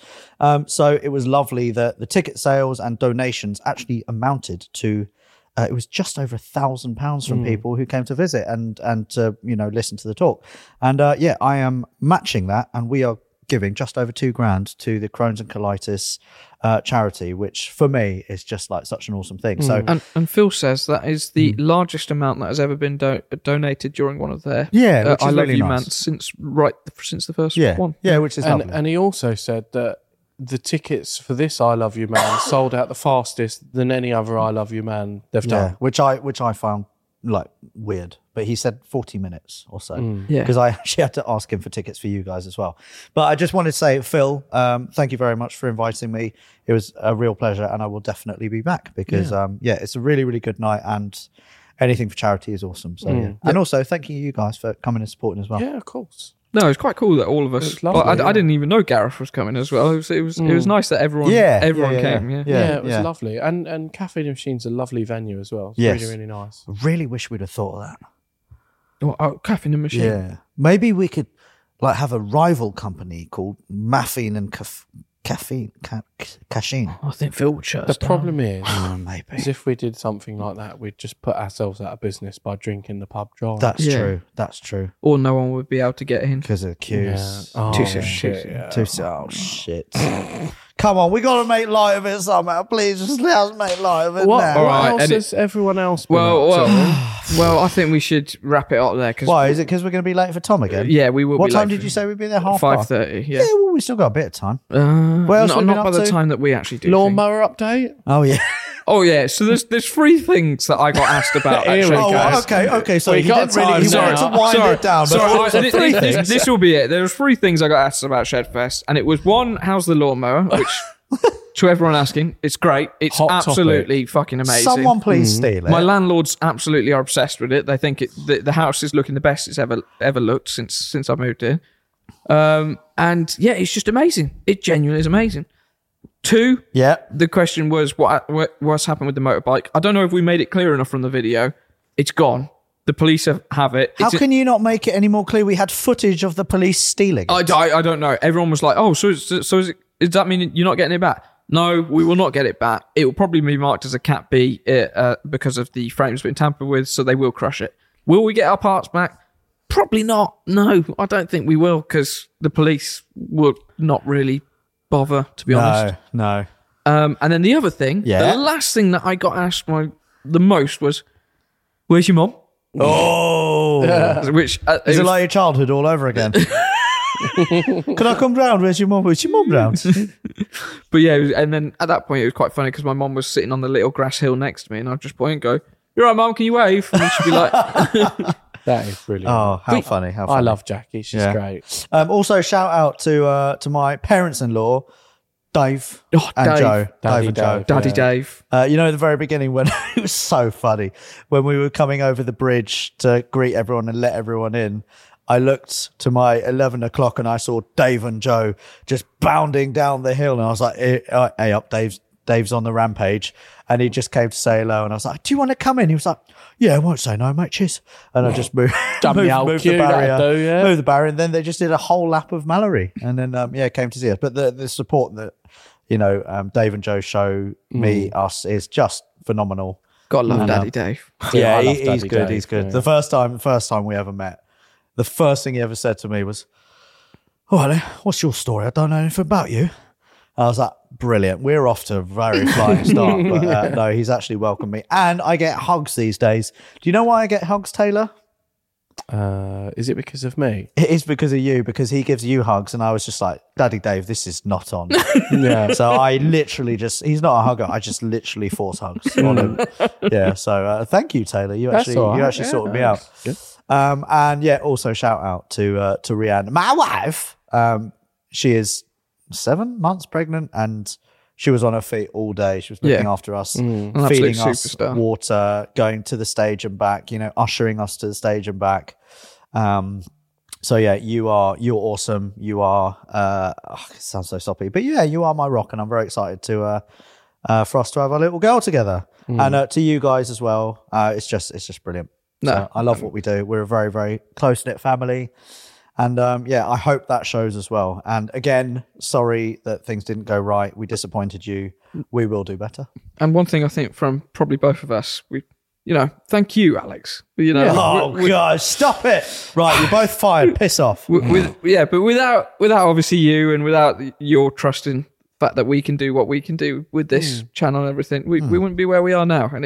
So it was lovely that the ticket sales and donations actually amounted to, it was just over £1,000 from people who came to visit and to, listen to the talk. And I am matching that. And we are giving just over £2,000 to the Crohn's and colitis charity, which for me is just like such an awesome thing. So And Phil says that is the largest amount that has ever been donated during one of their which is I Love really You nice. Man since the first one. Yeah, which is lovely. And he also said that the tickets for this I Love You Man sold out the fastest than any other I Love You Man they've done. which I found like weird, but he said 40 minutes or so Yeah. because I actually had to ask him for tickets for you guys as well. But I just wanted to say, Phil, thank you very much for inviting me. It was a real pleasure, and I will definitely be back because it's a really, really good night, and anything for charity is awesome. So and also thank you guys for coming and supporting as well. Yeah, of course. No, it's quite cool that all of us. It's lovely, I didn't even know Gareth was coming as well. It was nice that everyone came. Yeah. Yeah, it was lovely. And Caffeine and Machine's a lovely venue as well. It's really, really nice. I really wish we'd have thought of that. Oh, Caffeine and Machine. Yeah, maybe we could like have a rival company called Maffine and Caffeine. I think Phil would shut us The problem is, Maybe if we did something like that, we'd just put ourselves out of business by drinking the pub dry. that's Yeah. true. That's true or no one would be able to get in. because of the queues. Oh, Too soon. shit, yeah. Oh shit! Come on, we got to make light of it somehow. Please, just let us make light of it What, now. what Alright, else and has everyone else been Well, up to? well, I think we should wrap it up there because Why is it? Because we're going to be late for Tom again? yeah, we will. What be time late did for you say we'd be there? 5:30. 5:30. Yeah, Yeah. well, we still got a bit of time. What else Not, have we been not by up the to? time that we actually do. Lawnmower update? Oh yeah. Oh yeah. So there's 3 things that I got asked about. Here actually, we go. guys. Okay. So We he got didn't really. time He wanted now. to wind it down. But Sorry, also three things. this will be it. There was 3 things I got asked about Shedfest, and it was 1, how's the lawnmower? Which, to everyone asking, it's great. It's Hot absolutely fucking amazing. Someone please steal it. My landlords absolutely are obsessed with it. They think the house is looking the best it's ever looked since I moved in. And yeah, it's just amazing. It genuinely is amazing. 2, Yeah. the question was what's happened with the motorbike. I don't know if we made it clear enough from the video. It's gone. The police have it. How can you not make it any more clear? We had footage of the police stealing it. I don't know. Everyone was like, oh, so does that mean you're not getting it back? No, we will not get it back. It will probably be marked as a Cat B because of the frames being tampered with, so they will crush it. Will we get our parts back? Probably not. No, I don't think we will, because the police would not really bother, to be honest. No. And then the other thing, the last thing that I got asked the most was, where's your mum? Oh. Which is it like your childhood all over again? Can I come round? Where's your mum? Where's your mum round? But yeah, and then at that point it was quite funny because my mum was sitting on the little grass hill next to me, and I'd just point and go, "You're right, mum, can you wave?" And she'd be like, that is brilliant. Oh, how funny. I love Jackie. She's great. Also, shout out to my parents-in-law, Dave and Joe. Daddy Dave. You know, at the very beginning when it was so funny, when we were coming over the bridge to greet everyone and let everyone in, I looked to my 11 o'clock and I saw Dave and Joe just bounding down the hill. And I was like, hey up, Dave's on the rampage. And he just came to say hello. And I was like, do you want to come in? He was like, yeah, I won't say no, mate. Cheers. And I just moved the barrier. Moved the barrier. And then they just did a whole lap of Mallory. And then, came to see us. But the support that, Dave and Joe show us is just phenomenal. God love Daddy Dave. Yeah, he's good. He's good. Yeah. The first time we ever met, the first thing he ever said to me was, "Oh, Ali, what's your story? I don't know anything about you." I was like, brilliant. We're off to a very flying start. But no, he's actually welcomed me. And I get hugs these days. Do you know why I get hugs, Taylor? Is it because of me? It is because of you, because he gives you hugs. And I was just like, Daddy Dave, this is not on. Yeah. So I literally he's not a hugger. I just literally force hugs on him. Yeah. So thank you, Taylor. You actually sorted me out. Good. And also shout out to Rianne, my wife. She is 7 months pregnant, and she was on her feet all day. She was looking after us, feeding us water, going to the stage and back, ushering us to the stage and back. You're awesome. You are, it sounds so soppy, but yeah, you are my rock, and I'm very excited for us to have our little girl together. And to you guys as well. It's just brilliant. So I love what we do. We're a very, very close-knit family. And I hope that shows as well. And again, sorry that things didn't go right. We disappointed you. We will do better. And one thing I think from probably both of us, thank you, Alex. God, stop it. Right, you're both fired. Piss off. But without obviously you, and without your trust in the fact that we can do what we can do with this channel and everything, we wouldn't be where we are now. And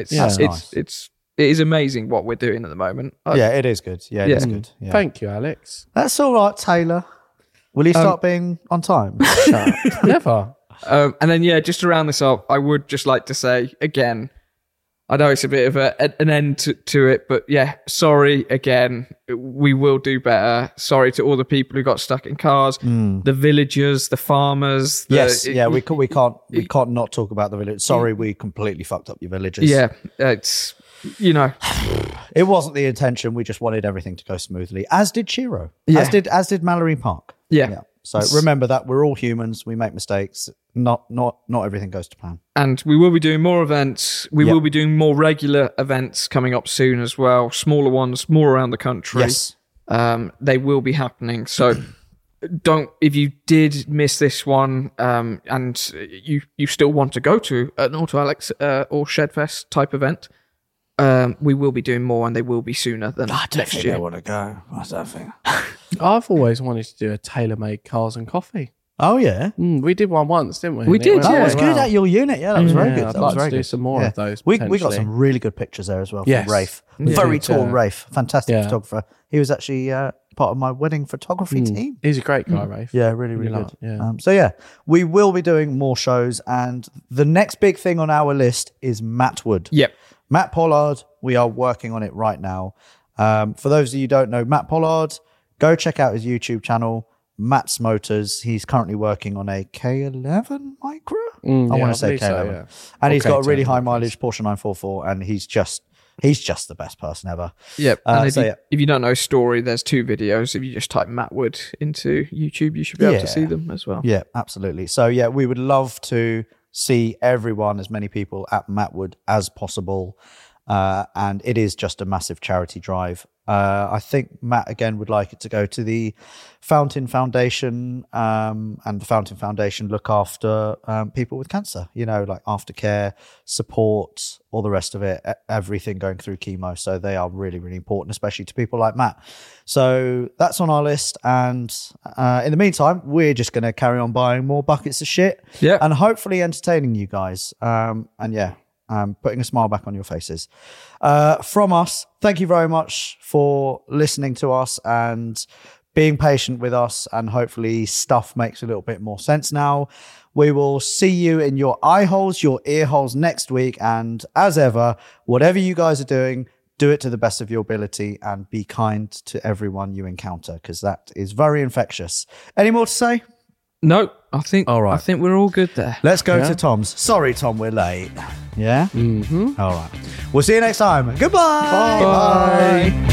it is amazing what we're doing at the moment. It is good. Yeah, it is good. Yeah. Thank you, Alex. That's all right, Taylor. Will you start being on time? Never. And then, just to round this up, I would just like to say again, I know it's a bit of an end to it, but sorry again. We will do better. Sorry to all the people who got stuck in cars, the villagers, the farmers. We can't not talk about the village. Sorry, we completely fucked up your villagers. Yeah, it's... it wasn't the intention. We just wanted everything to go smoothly, as did Chiro, as did Mallory Park. Yeah. So remember that we're all humans. We make mistakes. Not everything goes to plan. And we will be doing more events. We will be doing more regular events coming up soon as well. Smaller ones, more around the country. Yes. They will be happening. So if you did miss this one, and you still want to go to an Auto Alex or Shedfest type event, we will be doing more, and they will be sooner than next year. I want to go. I don't think. I've always wanted to do a tailor-made cars and coffee. Oh yeah, we did one once, didn't we? We did. That was good at your unit. Yeah, that was very good. I'd like to do some more of those. We got some really good pictures there as well from Rafe. Very tall Rafe, fantastic photographer. He was actually part of my wedding photography team. He's a great guy, Rafe. Yeah, really, really good. We will be doing more shows, and the next big thing on our list is Matt Wood. Yep. Matt Pollard, we are working on it right now. For those of you who don't know Matt Pollard, go check out his YouTube channel, Matt's Motors. He's currently working on a K11 Micra. I want to say K11. And he's got a really high mileage Porsche 944, and he's just He's just the best person ever. Yep. And if you don't know Story, there's 2 videos. If you just type Matt Wood into YouTube, you should be able to see them as well. Yeah, absolutely. So yeah, we would love to see everyone, as many people at Matt Wood as possible. And it is just a massive charity drive. I think Matt, again, would like it to go to the Fountain Foundation, and the Fountain Foundation look after people with cancer, like aftercare, support, all the rest of it, everything going through chemo. So they are really, really important, especially to people like Matt. So that's on our list. And in the meantime, we're just going to carry on buying more buckets of shit and hopefully entertaining you guys. Putting a smile back on your faces. From us, thank you very much for listening to us and being patient with us, and hopefully stuff makes a little bit more sense now. We will see you in your eye holes, your ear holes next week, and as ever, whatever you guys are doing, do it to the best of your ability and be kind to everyone you encounter, because that is very infectious. Any more to say? No, I think we're all good there. Let's go to Tom's. Sorry, Tom, we're late. Yeah? Mm-hmm. All right. We'll see you next time. Goodbye. Bye.